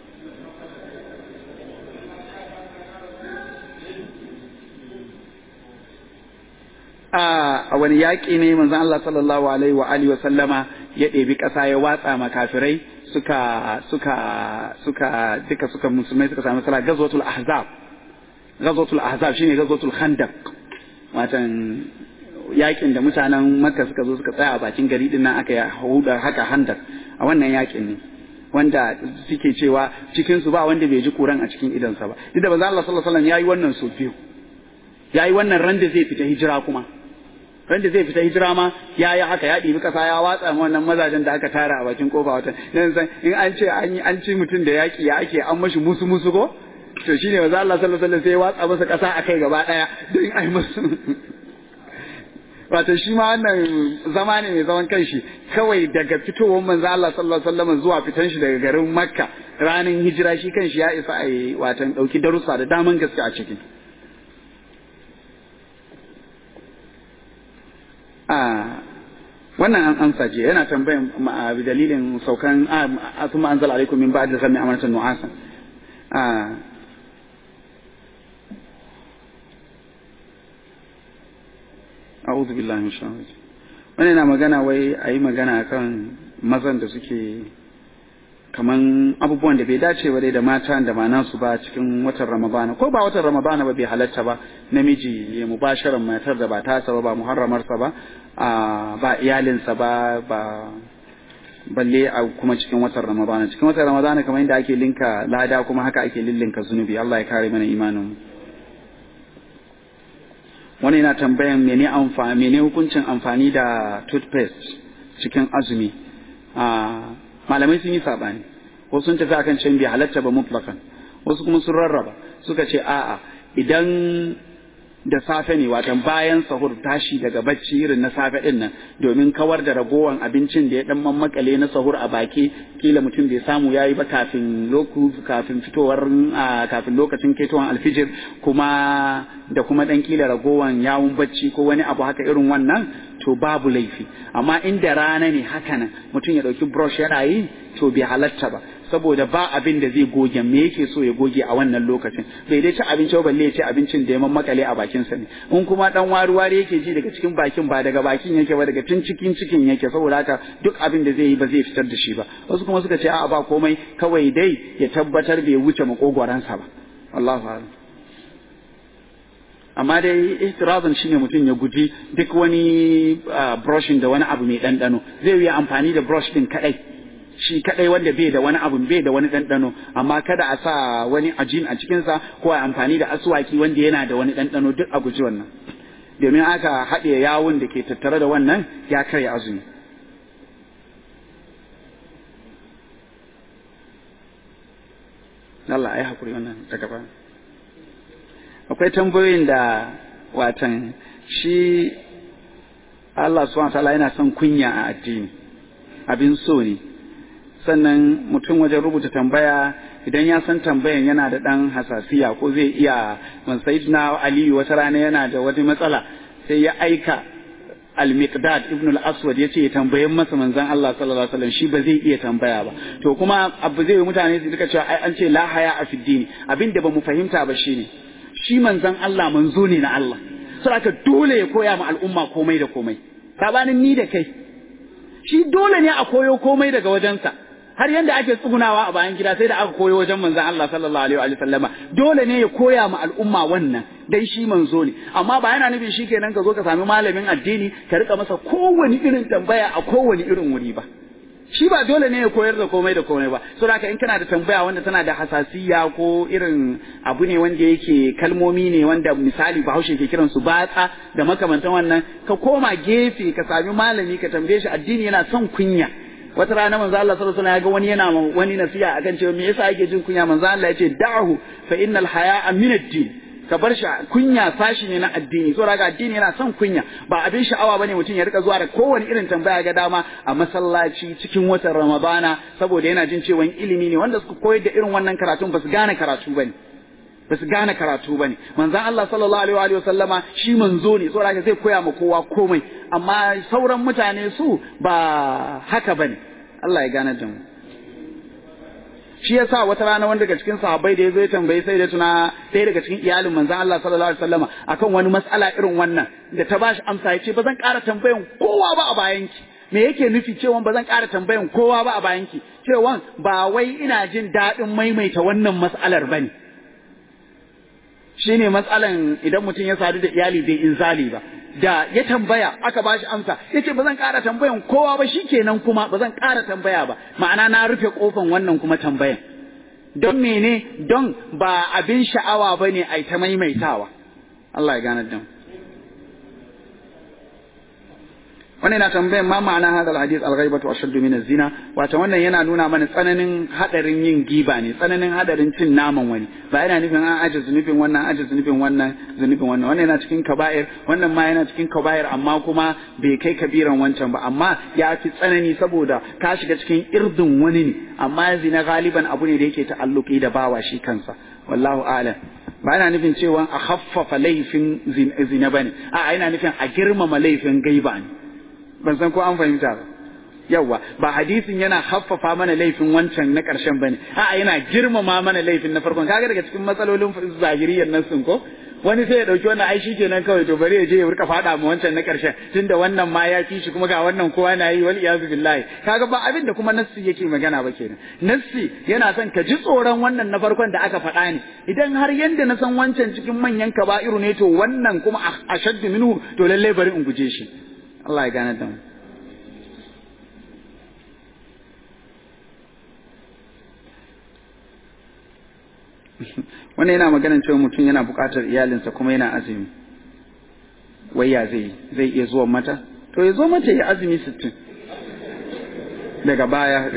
A wani yaƙi ne manzon Allah sallallahu alaihi wa alihi wa sallama ya ɗebi ƙasa ya watsa makafirai suka musulmai suka samu sala. Ghazwatul ahzab shine ghazwatul khandaq, watan yakin da mutanen Makka suka zo suka tsaya a bakin gari din nan aka yi huda haka handar. A wannan yakin ne wanda suke cewa cikin su ba wanda bai ji kuran a cikin idansa ba. Duk da manzo Allah sallallahu alaihi wasallam yayi wannan so biyu, yayi wannan ran da zai fita hijira, kuma ran da zai fita hijira ma yayi haka, ya ɗibi kasa ya watsa wannan mazajen da aka tara a bakin kofa wata. Dan san in an ce an ci mutum da yaki ya ake an mashi musu ko, to shine manzo Allah sallallahu alaihi wasallam sai ya watsa masa kasa akai gaba daya don ai musu. Wato shi ma wannan zama ne mai zaman kanshi, kawai daga fitowar manzo Allah sallallahu alaihi wasallam zuwa fitan shi daga garin Makka ranar hijira, shi kanshi ya isa ai watan dauki darussa da daman gaske a ciki. Wannan an amsa je, yana tambayan dalilin saukan thumma anzala alaikum min ba'di ghammi amanatan nu'asan. a'udhu billahi minash shaitanir rajim. Wani na magana wai ayi magana akan mazan da suke kaman abubuwan da bai dace ba dai da mata da ba nasu ba cikin watan Ramadana, ko ba watan Ramadana ba bai halatta ba namiji ya mubasharan matar da ba tasa ba muharramarsa ba ba iyalinsa ba balle a kuma cikin watan Ramadana. Cikin watan Ramadana kamar yadda ake linka lada kuma haka ake lillinka zunubi. Allah ya kare mana imanin. Wani yana tambayan mene hukuncin amfani da toothpaste cikin azumi. Malamai sun yi sabani, wasu sun tafi akan cewa bai halatta ba mutlakan, wasu kuma sun rarraba suka ce a'a idan da safe ne, watan bayan sahur tashi daga bacci irin na safe din nan, domin kawar da ragowan abincin da ya dan mammakale na sahur a baki, kila mutum bai samu yayi ba kafin lokacin ketowar alfijir, kuma da kuma dan kila ragowan yawun bacci ko wani abu haka irin wannan, to babu laifi. Amma inda rana ne haka nan mutum ya dauki brush yana yi, to bai halatta ba, saboda ba abin da zai goge, me yake so ya goge a wannan lokacin, bai dai ci abinci ba balle ya ci abincin da ya mammakale a bakinsa ne. In kuma dan wari yake ji daga cikin bakin, ba daga bakin yake ba, daga tun cikin yake, saboda haka duk abin da zai yi ba zai fitar da shi ba. Wasu kuma suka ce a'a ba komai, kawai dai ya tabbatar bai wuce makogwaransa ba. Allahu a'lam. Amma dai ihtirazan shine mutum ya guji duk wani brushing da wani abu mai dandano. Zai yi amfani da brush din shi kadai wanda bai da wani abu, bai da wani dandano, amma kada a sa wani ajin a cikinsa ko a amfani da aswaki wanda yana da wani dandano, duk a guji wannan, domin aka haɗe yawun da ke tattare da wannan ya karya azumi. Allah ai hakuri wannan ta gaba. Akwai tambayoyin da watan shi Allah subhanahu wa ta'ala yana son kunya a addini, abin so ne. Sannan mutum wajen rubuta tambaya idan ya san tambayan yana da ɗan hasasiya ko zai iya, Sayyidina Aliyu wata rana yana da wata matsala sai ya aika Al-Miqdad ibn al-Aswad yace ya tambayen masa manzon Allah sallallahu alaihi wasallam, shi ba zai iya tambaya ba. To kuma abu zai yi mutane su duka cewa ai an ce la haya a fiddini, abinda ba mu fahimta ba shine shi manzon Allah manzo ne na Allah, saboda dole ya koya ma al'umma komai da komai, sabanin ni da kai. Shi dole ne a koyo komai daga wajensa, har yanda ake tsugunawa a bayan gida sai da aka koyo wajen manzon Allah sallallahu alaihi wa sallama. Dole ne ya koya ma al'umma wannan, dai shi manzo ne. Amma ba yana nufin shikenan ka zo ka sami malamin addini ka rika masa kowane irin tambaya a kowane irin wuri ba. Shi ba dole ne ya koyar da komai ba. So haka in kana da tambaya wanda tana da hasasiya ko irin abu ne wanda yake kalmomi ne wanda misali Bahaushe ke kiran su batsa da makamantan wannan, ka koma gefe ka sami malami ka tambaye shi. Addini yana son kunya. Wata rana manzo Allah sallallahu alaihi wasallam ya ga wani yana wani nasiha akan cewa me yasa yake jin kunya. Manzo Allah ya ce da'ahu fa innal haya'a min ad-din, ka bar shi, kunya sashi ne na addini. So daga addini yana son kunya, ba abin sha'awa bane mutum ya rika zuwa da kowane irin tambaya ga dama a masallaci cikin watan Ramadana, saboda yana jin cewa ilimi ne. Wanda suka koyar da irin wannan karatun ba su gane karatu bane, manzon Allah sallallahu alaihi wa sallama shi manzo ne, saboda zai koya ma kowa komai, amma sauran mutane su ba haka bane. Allah ya gane da mu. Shi yasa wata rana wanda daga cikin sahabbai da yazo ya tambayi sai da tuna sai daga cikin iyalin manzon Allah sallallahu alaihi wasallama akan wani mas'ala irin wannan, da ta bashi amsa yace ba zan ƙara tambayan kowa ba a bayanki. Me yake nufi cewa ba zan ƙara tambayan kowa ba a bayanki? Cewa ba wai ina jin daɗin maimaita wannan mas'alar bane. Shine matsalan idan mutum ya sadu da iyali bai inzali ba, da ya tambaya aka bashi amsa yace ba zan ƙara tambayan kowa ba, shikenan kuma ba zan ƙara tambaya ba, ma'ana na rufe kofan wannan kuma tambayan. Don mene? Don ba abin sha'awa bane ai ta maimaitawa. Allah ya gane da mu. Wannan na tambayan ma ma'ana hadal hadith al-ghaibatu ashaddu min az-zina, wato wannan yana nuna mana tsananin hadarin yin giba ne, tsananin hadarin cin naman wani. Ba yana nufin an aje zunubin wannan, wannan yana cikin kaba'ir, wannan ma yana cikin kaba'ir, amma kuma bai kai kabiran wancan ba, amma ya fi tsanani saboda ka shiga cikin irdin wani ne. Amma zina galiban abu ne da yake ta'alluki da bawa shi kansa, wallahu a'lam. Ba yana nufin cewa a haffafa laifin zina bane, a yana nufin a girmama laifin gaiba ne. Ban san ko an fahimta ba. Yawwa, ba hadisin yana haffafa mana laifin wancan na ƙarshen bane, a'a yana girmama mana laifin na farkon. Kaga daga cikin matsalolin zahiriyyar nan sun ko wani sai ya dauki wannan ai shikenan kawai to bari ya je ya rika fada mu wancan na karshen tunda wannan ma ya fi shi kuma ga wannan kowa na yi wal iyazu billahi kaga ba abin da kuma nassi yake magana ba kenan nassi yana son ka ji tsoron wannan na farkon da aka faɗa ne idan har yanda na san wancan cikin manyan kaba'iru ne to wannan kuma ashaddu minhu to lalle bari in guje shi Allah ya gane da mu wannan yana maganar cewa mutum yana buƙatar iyalinsa kuma yana azumi wai ya zai iya zuwa mata to ya zo mata ya azumi 60 daga baya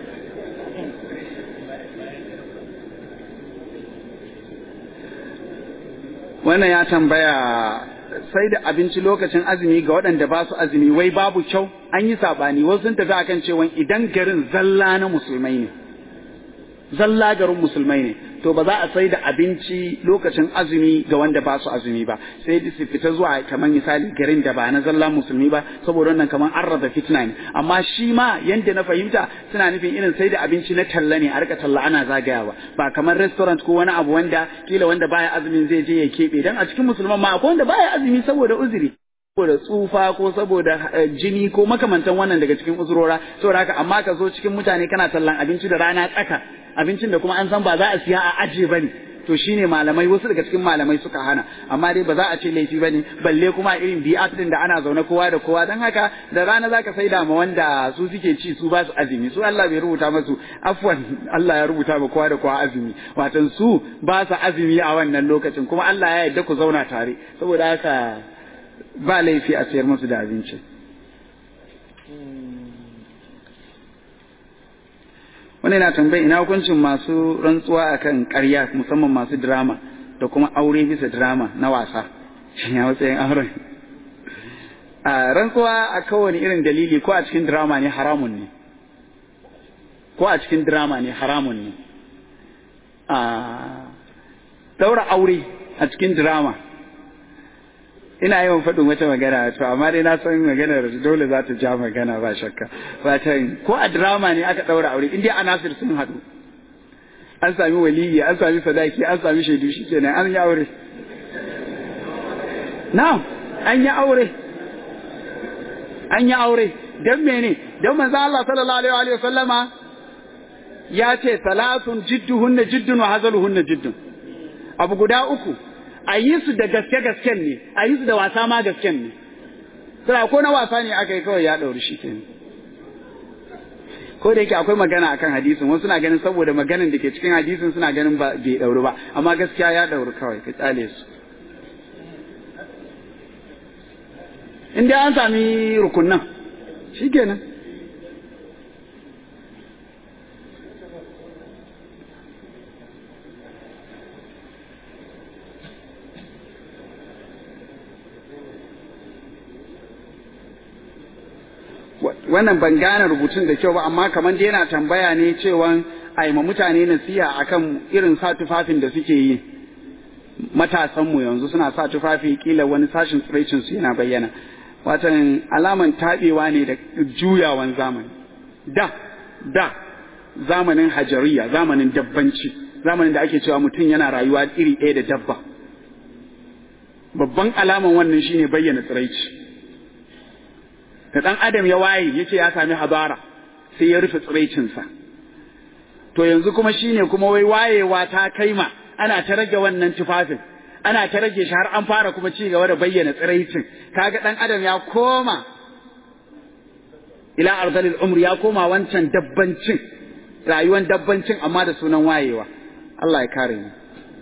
wannan ya tambaya sai da abinci lokacin azumi ga waɗanda ba su azumi wai babu kyau an yi saɓani wasu sun tafi akan cewa idan garin zalla na musulmai ne zalla garin musulmai ne to ba za a sai da abinci lokacin azumi ga wanda ba su azumi ba sai su fita zuwa kamar misali garin da ba na zalla musulmi ba saboda wannan kamar an raba fitna ne amma shi ma yanda na fahimta suna nufin irin sai da abinci na talla ne a rika talla ana zagayawa ba kamar restaurant ko wani abu wanda kila wanda baya azumin zai je ya keɓe dan a cikin musulman ma akwai wanda baya azumi saboda uzuri saboda tsufa ko saboda jini ko makamantan wannan daga cikin uzurora saboda haka amma ka zo cikin mutane kana tallan abinci da rana tsaka abincin da kuma an san ba za a siya a aje bane to shine malamai wasu daga cikin malamai suka hana amma dai ba za a ce laifi bane balle kuma irin bi'at din da ana zaune kowa da kowa dan haka da rana zaka saida ma wanda su suke ci su ba su azumi su Allah bai rubuta musu afwan Allah ya rubuta ma kowa da kowa azumi watan su ba su azumi a wannan lokacin kuma Allah ya yarda ku zauna tare saboda haka ba laifi a sayar musu da abinci wani na tambayi ina hukuncin masu rantsuwa akan ƙarya musamman masu drama da kuma aure bisa drama na wasa shi ya matsayin auren a rantsuwa a kowane irin dalili ko a cikin drama ne haramun ne ko a cikin drama ne haramun ne a daura aure a cikin drama ina yawan faɗin wata magana to amma dai na san maganar dole za ta ja magana ba shakka fatan ko a drama ne aka ɗaura aure in dai anasir sun haɗu an sami waliyi an sami sadaki an sami shaidu shikenan an yi aure na'am an yi aure an yi aure dan mene dan manzo Allah sallallahu alaihi wa sallama ya ce salatun jidduhunna jiddun wa hazaluhunna jiddun abu guda uku a yi su da gaske-gasken ne, a yi su da wasa ma gasken ne. Sura ko na wasa ne aka yi kawai ya ɗauri shi ke. Ko da yake akwai magana akan hadisin, wasu na ganin saboda maganin da ke cikin hadisin suna ganin ba bai ɗauri ba, amma gaskiya ya ɗauri kawai, ka tsale su. In dai an sami rukunan, shi kenan. Wannan ban gane rubutun da kyau ba amma kamar dai yana tambaya ne cewa a yi ma mutane nasiha akan irin sa tufafin da suke yi matasan mu yanzu suna sa tufafi kila wani sashin tsiraicin su yana bayyana watan alaman tabewa ne da juyawan zamani da zamanin hajariya zamanin dabbanci zamanin da ake cewa mutum yana rayuwa iri ɗaya da dabba babban alaman wannan shine bayyana tsiraici da ɗan adam ya waye yace ya sami habara sai ya rufe tsiraicinsa to yanzu kuma shine kuma wai wayewa ta kaima ana ta rage wannan tufafin ana ta rage shi har an fara kuma ci gaba da bayyana tsiraicin kaga ɗan adam ya koma ila arzalil umr ya koma wancan dabbancin rayuwan dabbancin amma da sunan wayewa Allah ya kare mu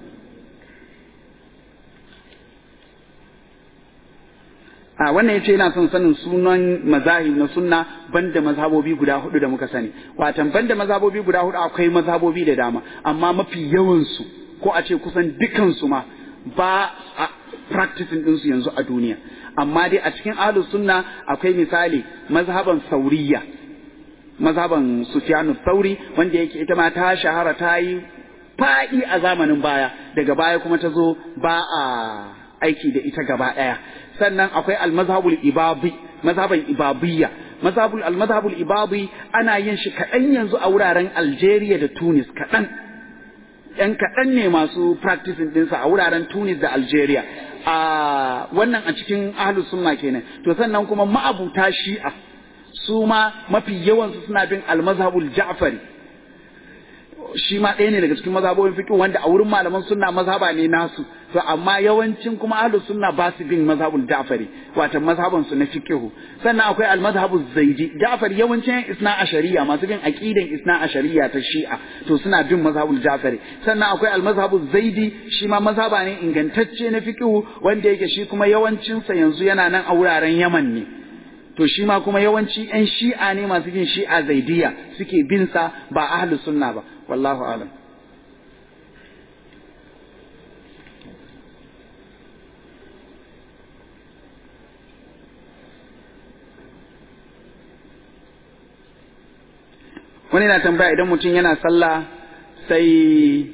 wannan yace yana son sanin sunan mazahib na sunna banda mazhabobi guda hudu da muka sani watan banda mazhabobi guda hudu akwai mazhabobi da dama amma mafi yawan su ko a ce kusan dukan su ma ba a practicing din su yanzu a duniya amma dai a cikin ahlus sunna akwai misali mazhaban sauriya mazhaban Sufyanu Thauri wanda yake ita ma ta shahara ta yi faɗi a zamanin baya daga baya kuma ta zo ba a aiki da ita gaba ɗaya sannan akwai al-mazhabul ibabi mazhaban ibabiyya al-mazhabul ibabi ana yin shi kaɗan yanzu a wuraren Algeria da Tunis kaɗan 'yan kaɗan ne masu practicing ɗinsa a wuraren Tunis da Algeria. Wannan a cikin ahlus sunna kenan. To sannan kuma ma'abuta shi'a su ma mafi yawansu suna bin al-mazhabul Ja'fari. Shi ma ɗaya ne daga cikin mazhabobin fiqh wanda a wurin malaman sunna mazhaba ne nasu. To amma yawancin kuma ahlus sunna ba su bin mazhabul Ja'fari, wato mazhaban su na fiqh. Sannan akwai al-mazhabuz Zaidi. Ja'fari yawancin isna ashariya masu bin aqidan isna ashariya ta Shi'a to suna bin mazhabul Ja'fari. Sannan akwai al-mazhabuz Zaidi, shi ma mazhaba ne ingantacce na fiqh wanda yake shi kuma yawancin sa yanzu yana nan a wuraren Yaman ne. To shi ma kuma yawanci ƴan Shi'a ne masu bin Shi'a Zaidiya suke bin sa ba ahlus sunna ba. Wallahu a'lam. Wani na tambaya idan mutum yana sallah sai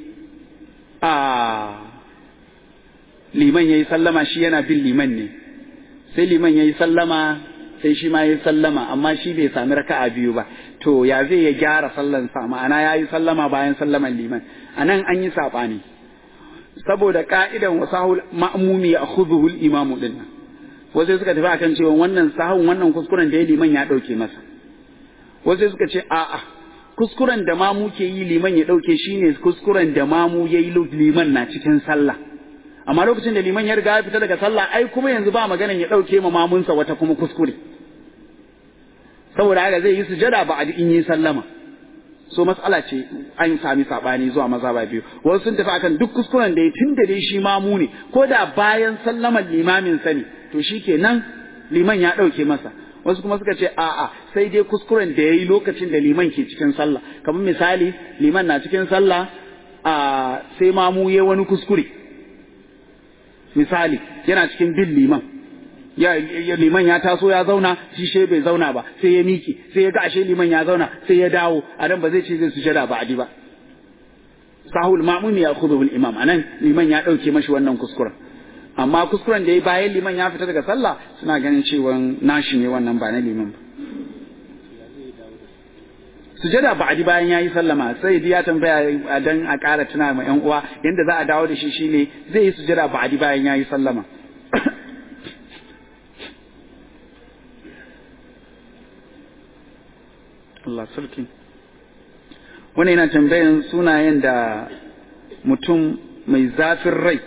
liman yayi sallama shi yana bin liman ne, sai liman yayi sallama sai shi ma yayi sallama amma shi bai sami raka'a biyu ba, to ya zai ya gyara sallan sa? Ma'ana yayi sallama bayan sallaman liman. Anan an yi sabani saboda ka'idan wasahul ma'mumi ya'khudhuhu al-imamu din. Wasu suka tafi akan cewa wannan sahun wannan kuskuren da ya liman ya dauke masa. Wasu suka ce a'a, kuskuren da mamu ke yi liman ya dauke shine kuskuren da mamu yayi liman na cikin sallah. Amma lokacin da liman ya riga ya fita daga sallah ai kuma yanzu ba maganan ya dauke ma mamunsa wata kuma kuskure. Saboda haka zai yi sujada ba a in yi sallama. So mas'ala ce an sami sabani zuwa mazhaba biyu. Wasu sun tafi akan duk kuskuren da ya tunda dai shi mamu ne, ko da bayan sallaman limamin sa ne, to shikenan liman ya dauke masa. Wasu kuma suka ce a'a, sai dai kuskuren da yayi lokacin da liman ke cikin sallah. Kamar misali, liman na cikin sallah sai mamu yayi wani kuskure. Misali, yana cikin bin liman. Liman ya taso ya zauna, shi bai zauna ba, sai ya miki, sai ya ga ashe liman ya zauna, sai ya dawo, a dan ba zai ce zai sujada ba adi ba. Sahul ma'mumi ya khudhu bil imam, anan liman ya dauke mashi wannan kuskuren. Amma kuskuren da ya bayan liman ya fita daga sallah suna ganin cewa nashi ne wannan ba na liman ba. Sujada ba adi bayan yayi sallama, sai ya tambaya dan a ƙara tuna ma ƴan uwa yanda za a dawo da shi shine zai yi sujada ba adi bayan yayi sallama. Allah sarki. Wani yana tambayan sunayen da mutum mai zafin rai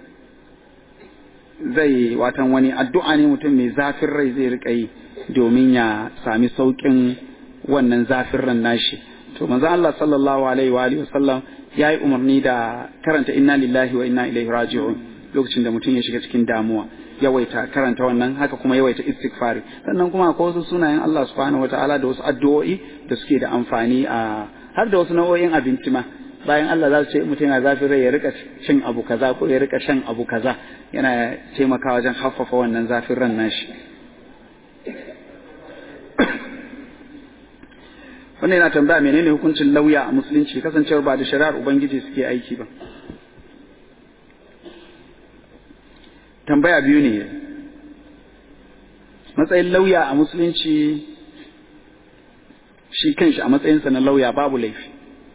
zai watan wani addu'a ne mutum mai zafin rai zai rika yi domin ya sami saukin wannan zafin ran nashi. To manzo Allah sallallahu alaihi wa alihi wasallam yayi umarni da karanta inna lillahi wa inna ilaihi raji'un lokacin da mutum ya shiga cikin damuwa, yawaita karanta wannan, haka kuma yawaita istighfari. Sannan kuma akwai wasu sunayen Allah subhanahu wataala da wasu addu'o'i da suke da amfani har da wasu nau'o'in abinci ma. Bayan Allah za su ce mutum yana zafin rai ya rika cin abu kaza ko ya rika shan abu kaza, yana taimakawa wajen haffafa wannan zafin ran nashi. Wannan yana tambaya menene hukuncin lauya a musulunci, kasancewar ba da shari'ar ubangiji suke aiki ba. Tambaya biyu ne. Matsayin lauya a musulunci shi kanshi a matsayinsa na lauya babu laifi.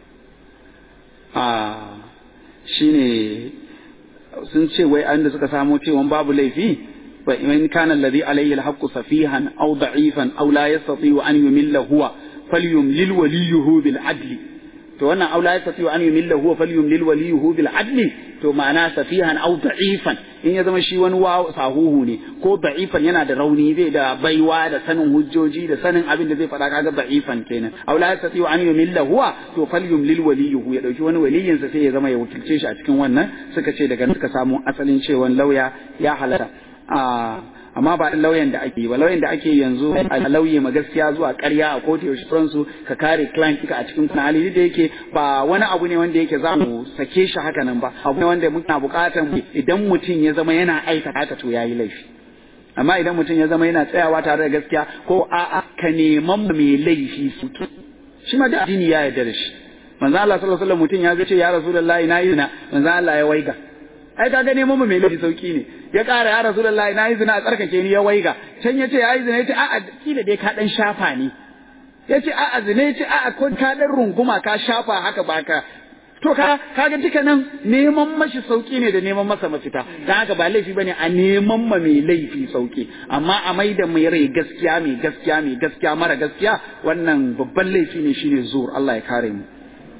Shine sun ce wai an da suka samo cewa babu laifi, wa in kana alladhi alayhi alhaqqu safihan aw da'ifan aw la yastati an yumilla huwa falyumlil waliyuhu bil adli. To wannan aw la yastati an yumilla huwa falyumlil waliyuhu bil adli, to ma'ana safihan aw da'ifan in ya zama shi wani sahuhu ne, ko da'ifan yana da rauni bai da baiwa da sanin hujjoji da sanin abin da zai faɗa, kaga da'ifan kenan. Aw la yastati an yumilla huwa to falyumlil waliyuhu, ya dauki wani waliyin sa sai ya zama ya wakilce shi a cikin wannan. Suka ce daga nan suka samu asalin cewa lauya ya halatta. Amma ba lauyan da ake yi ba, lauyan da ake yanzu a lauye ma gaskiya zuwa ƙarya a kotu yaushe su ka kare client ka a cikin kuna hali da yake ba wani abu ne wanda yake za mu sake shi haka nan ba, abu ne wanda muna buƙatar idan mutum ya zama yana aikata haka to yayi laifi. Amma idan mutum ya zama yana tsayawa tare da gaskiya ko a'a ka neman mai laifi su shi ma da addini ya yarda da shi. Manzo Allah sallallahu alaihi wasallam mutum ya ce ya Rasulullahi na yi zina, manzo Allah ya waiga. Ai kaga neman mai laifi sauki ne. Ya ƙara ya Rasulullahi na yi zina a tsarkake ni, ya waiga. Can ya ce ya yi zina, ya ce a'a kila dai ka dan shafa ni. Ya ce a'a zina, ya ce a'a ko ka dan runguma ka shafa haka ba ka to kaga duka nan neman mashi sauki ne da neman masa mafita dan haka ba laifi bane a neman ma mai laifi sauki amma a maida mai rai gaskiya mara gaskiya wannan babban laifi ne shine zur. Allah ya kare mu.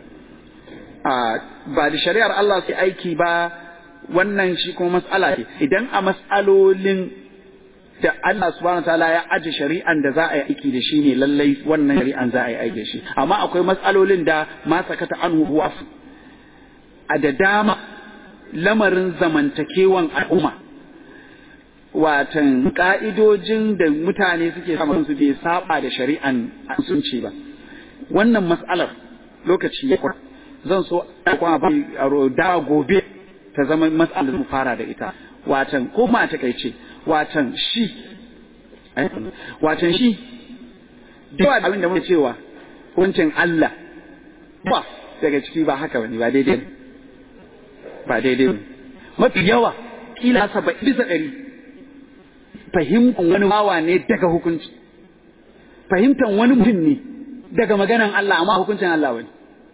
Ba da shari'ar Allah sai aiki ba wannan shi kuma mas'ala ce idan a mas'alolin da Allah subhanahu wataala ya aje shari'an da za a yi aiki da shi ne lallai wannan shari'an za a yi aiki da shi amma akwai mas'alolin da ma sakata anhu huwa a da dama lamarin zamantakewan al'umma watan ka'idojin da mutane suke samun su bai saba da shari'an sunci ba wannan mas'alar lokaci ya zan so kuma da gobe ta zama mas'alar mu fara da ita watan ko ma ta kaice watan shi da abin da muke cewa hukuncin Allah ba daga ciki ba haka bane ba daidai mafi yawa kila 70% fahimtar wani wawa ne daga hukunci fahimtar wani mutum ne daga maganan Allah amma hukuncin Allah wani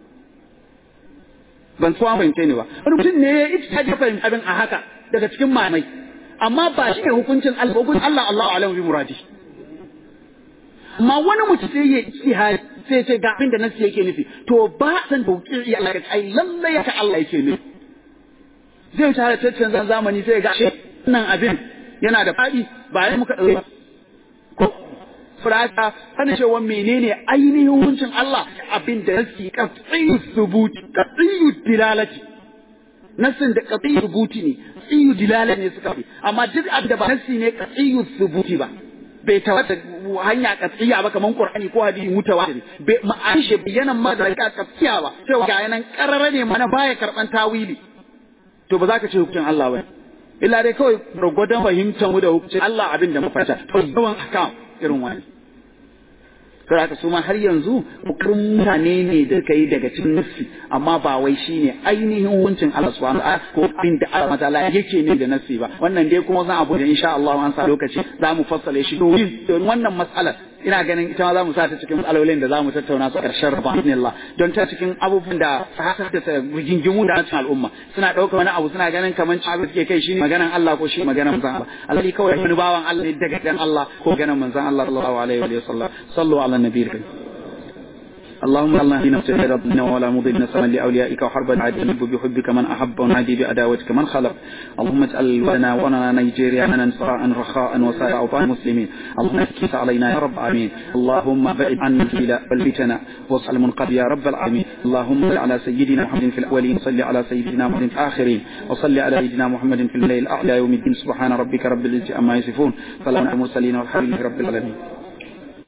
ban so an fahimce ni ba wani mutum ne ya ita ta fahimta abin a haka daga cikin mamai amma ba shi ne hukuncin Allah Allahu a'lamu bi muradi amma wani mutum sai ya ijtihad sai ce ga abin da nasu yake nufi to ba san dauki ya Allah ai lalle ya Allah yake nufi zai tare tattan zamani sai ga shi nan abin yana da fadi ba ya muka dauke ko furata kana cewa menene ainihin hukuncin Allah abin da nasu qat'iyyu thubuti qat'iyyu dilalati nasin da qat'iyyu thubuti ne qat'iyyu dilalati ne suka fi amma duk abin da ba nasi ne qat'iyyu thubuti ba bai tawata hanya qat'iyya ba kaman Qur'ani ko hadisi mutawatir bai ma'an shi bayanan ma da qat'iyya ba cewa ga yanan karara ne mana baya karban tawili to ba za ka ce hukuncin Allah ba illa dai kawai gurgurdan fahimtar mu da hukuncin Allah abin da mu fata to yawan akam irin wani sai aka su ma har yanzu bukurin mutane ne da suka yi daga cikin nafsi amma ba wai shine ainihin hukuncin Allah subhanahu wa ta'ala ko abin da Allah ta'ala yake ne da nafsi ba wannan dai kuma zan abu da insha Allah an sa lokaci za mu fassale shi don wannan mas'alar ina ganin ita ma za mu sa ta cikin alolin da za mu tattauna su karshen rabbanillah don ta cikin abubuwan da sahata da rigingimu da cikin al'umma suna ɗaukar wani abu suna ganin kaman abin suke kai shine maganan Allah ko shi maganan manzon Allah alhali kawai wani bawan Allah ne daga dan Allah ko maganan manzon Allah sallallahu alaihi wa sallam sallu ala nabiyil karim اللهم الله في نفسك ربنا ولا مضل نسما لأوليائك وحربا عادل بحبك من أحب ونعادي بأداوتك من خلق اللهم اجعل لنا وننا نيجيريا أنا سراء رخاء وسائر أوطان المسلمين اللهم اكفي علينا يا رب العالمين اللهم بعد عنا البلاء والفتن واصل المنقذ يا رب العالمين اللهم صل على سيدنا محمد في الأولين صل على سيدنا محمد في الآخرين وصل على سيدنا محمد في الليل الأعلى يوم الدين سبحان ربك رب العزة عما يصفون سلام على المرسلين والحمد لله رب العالمين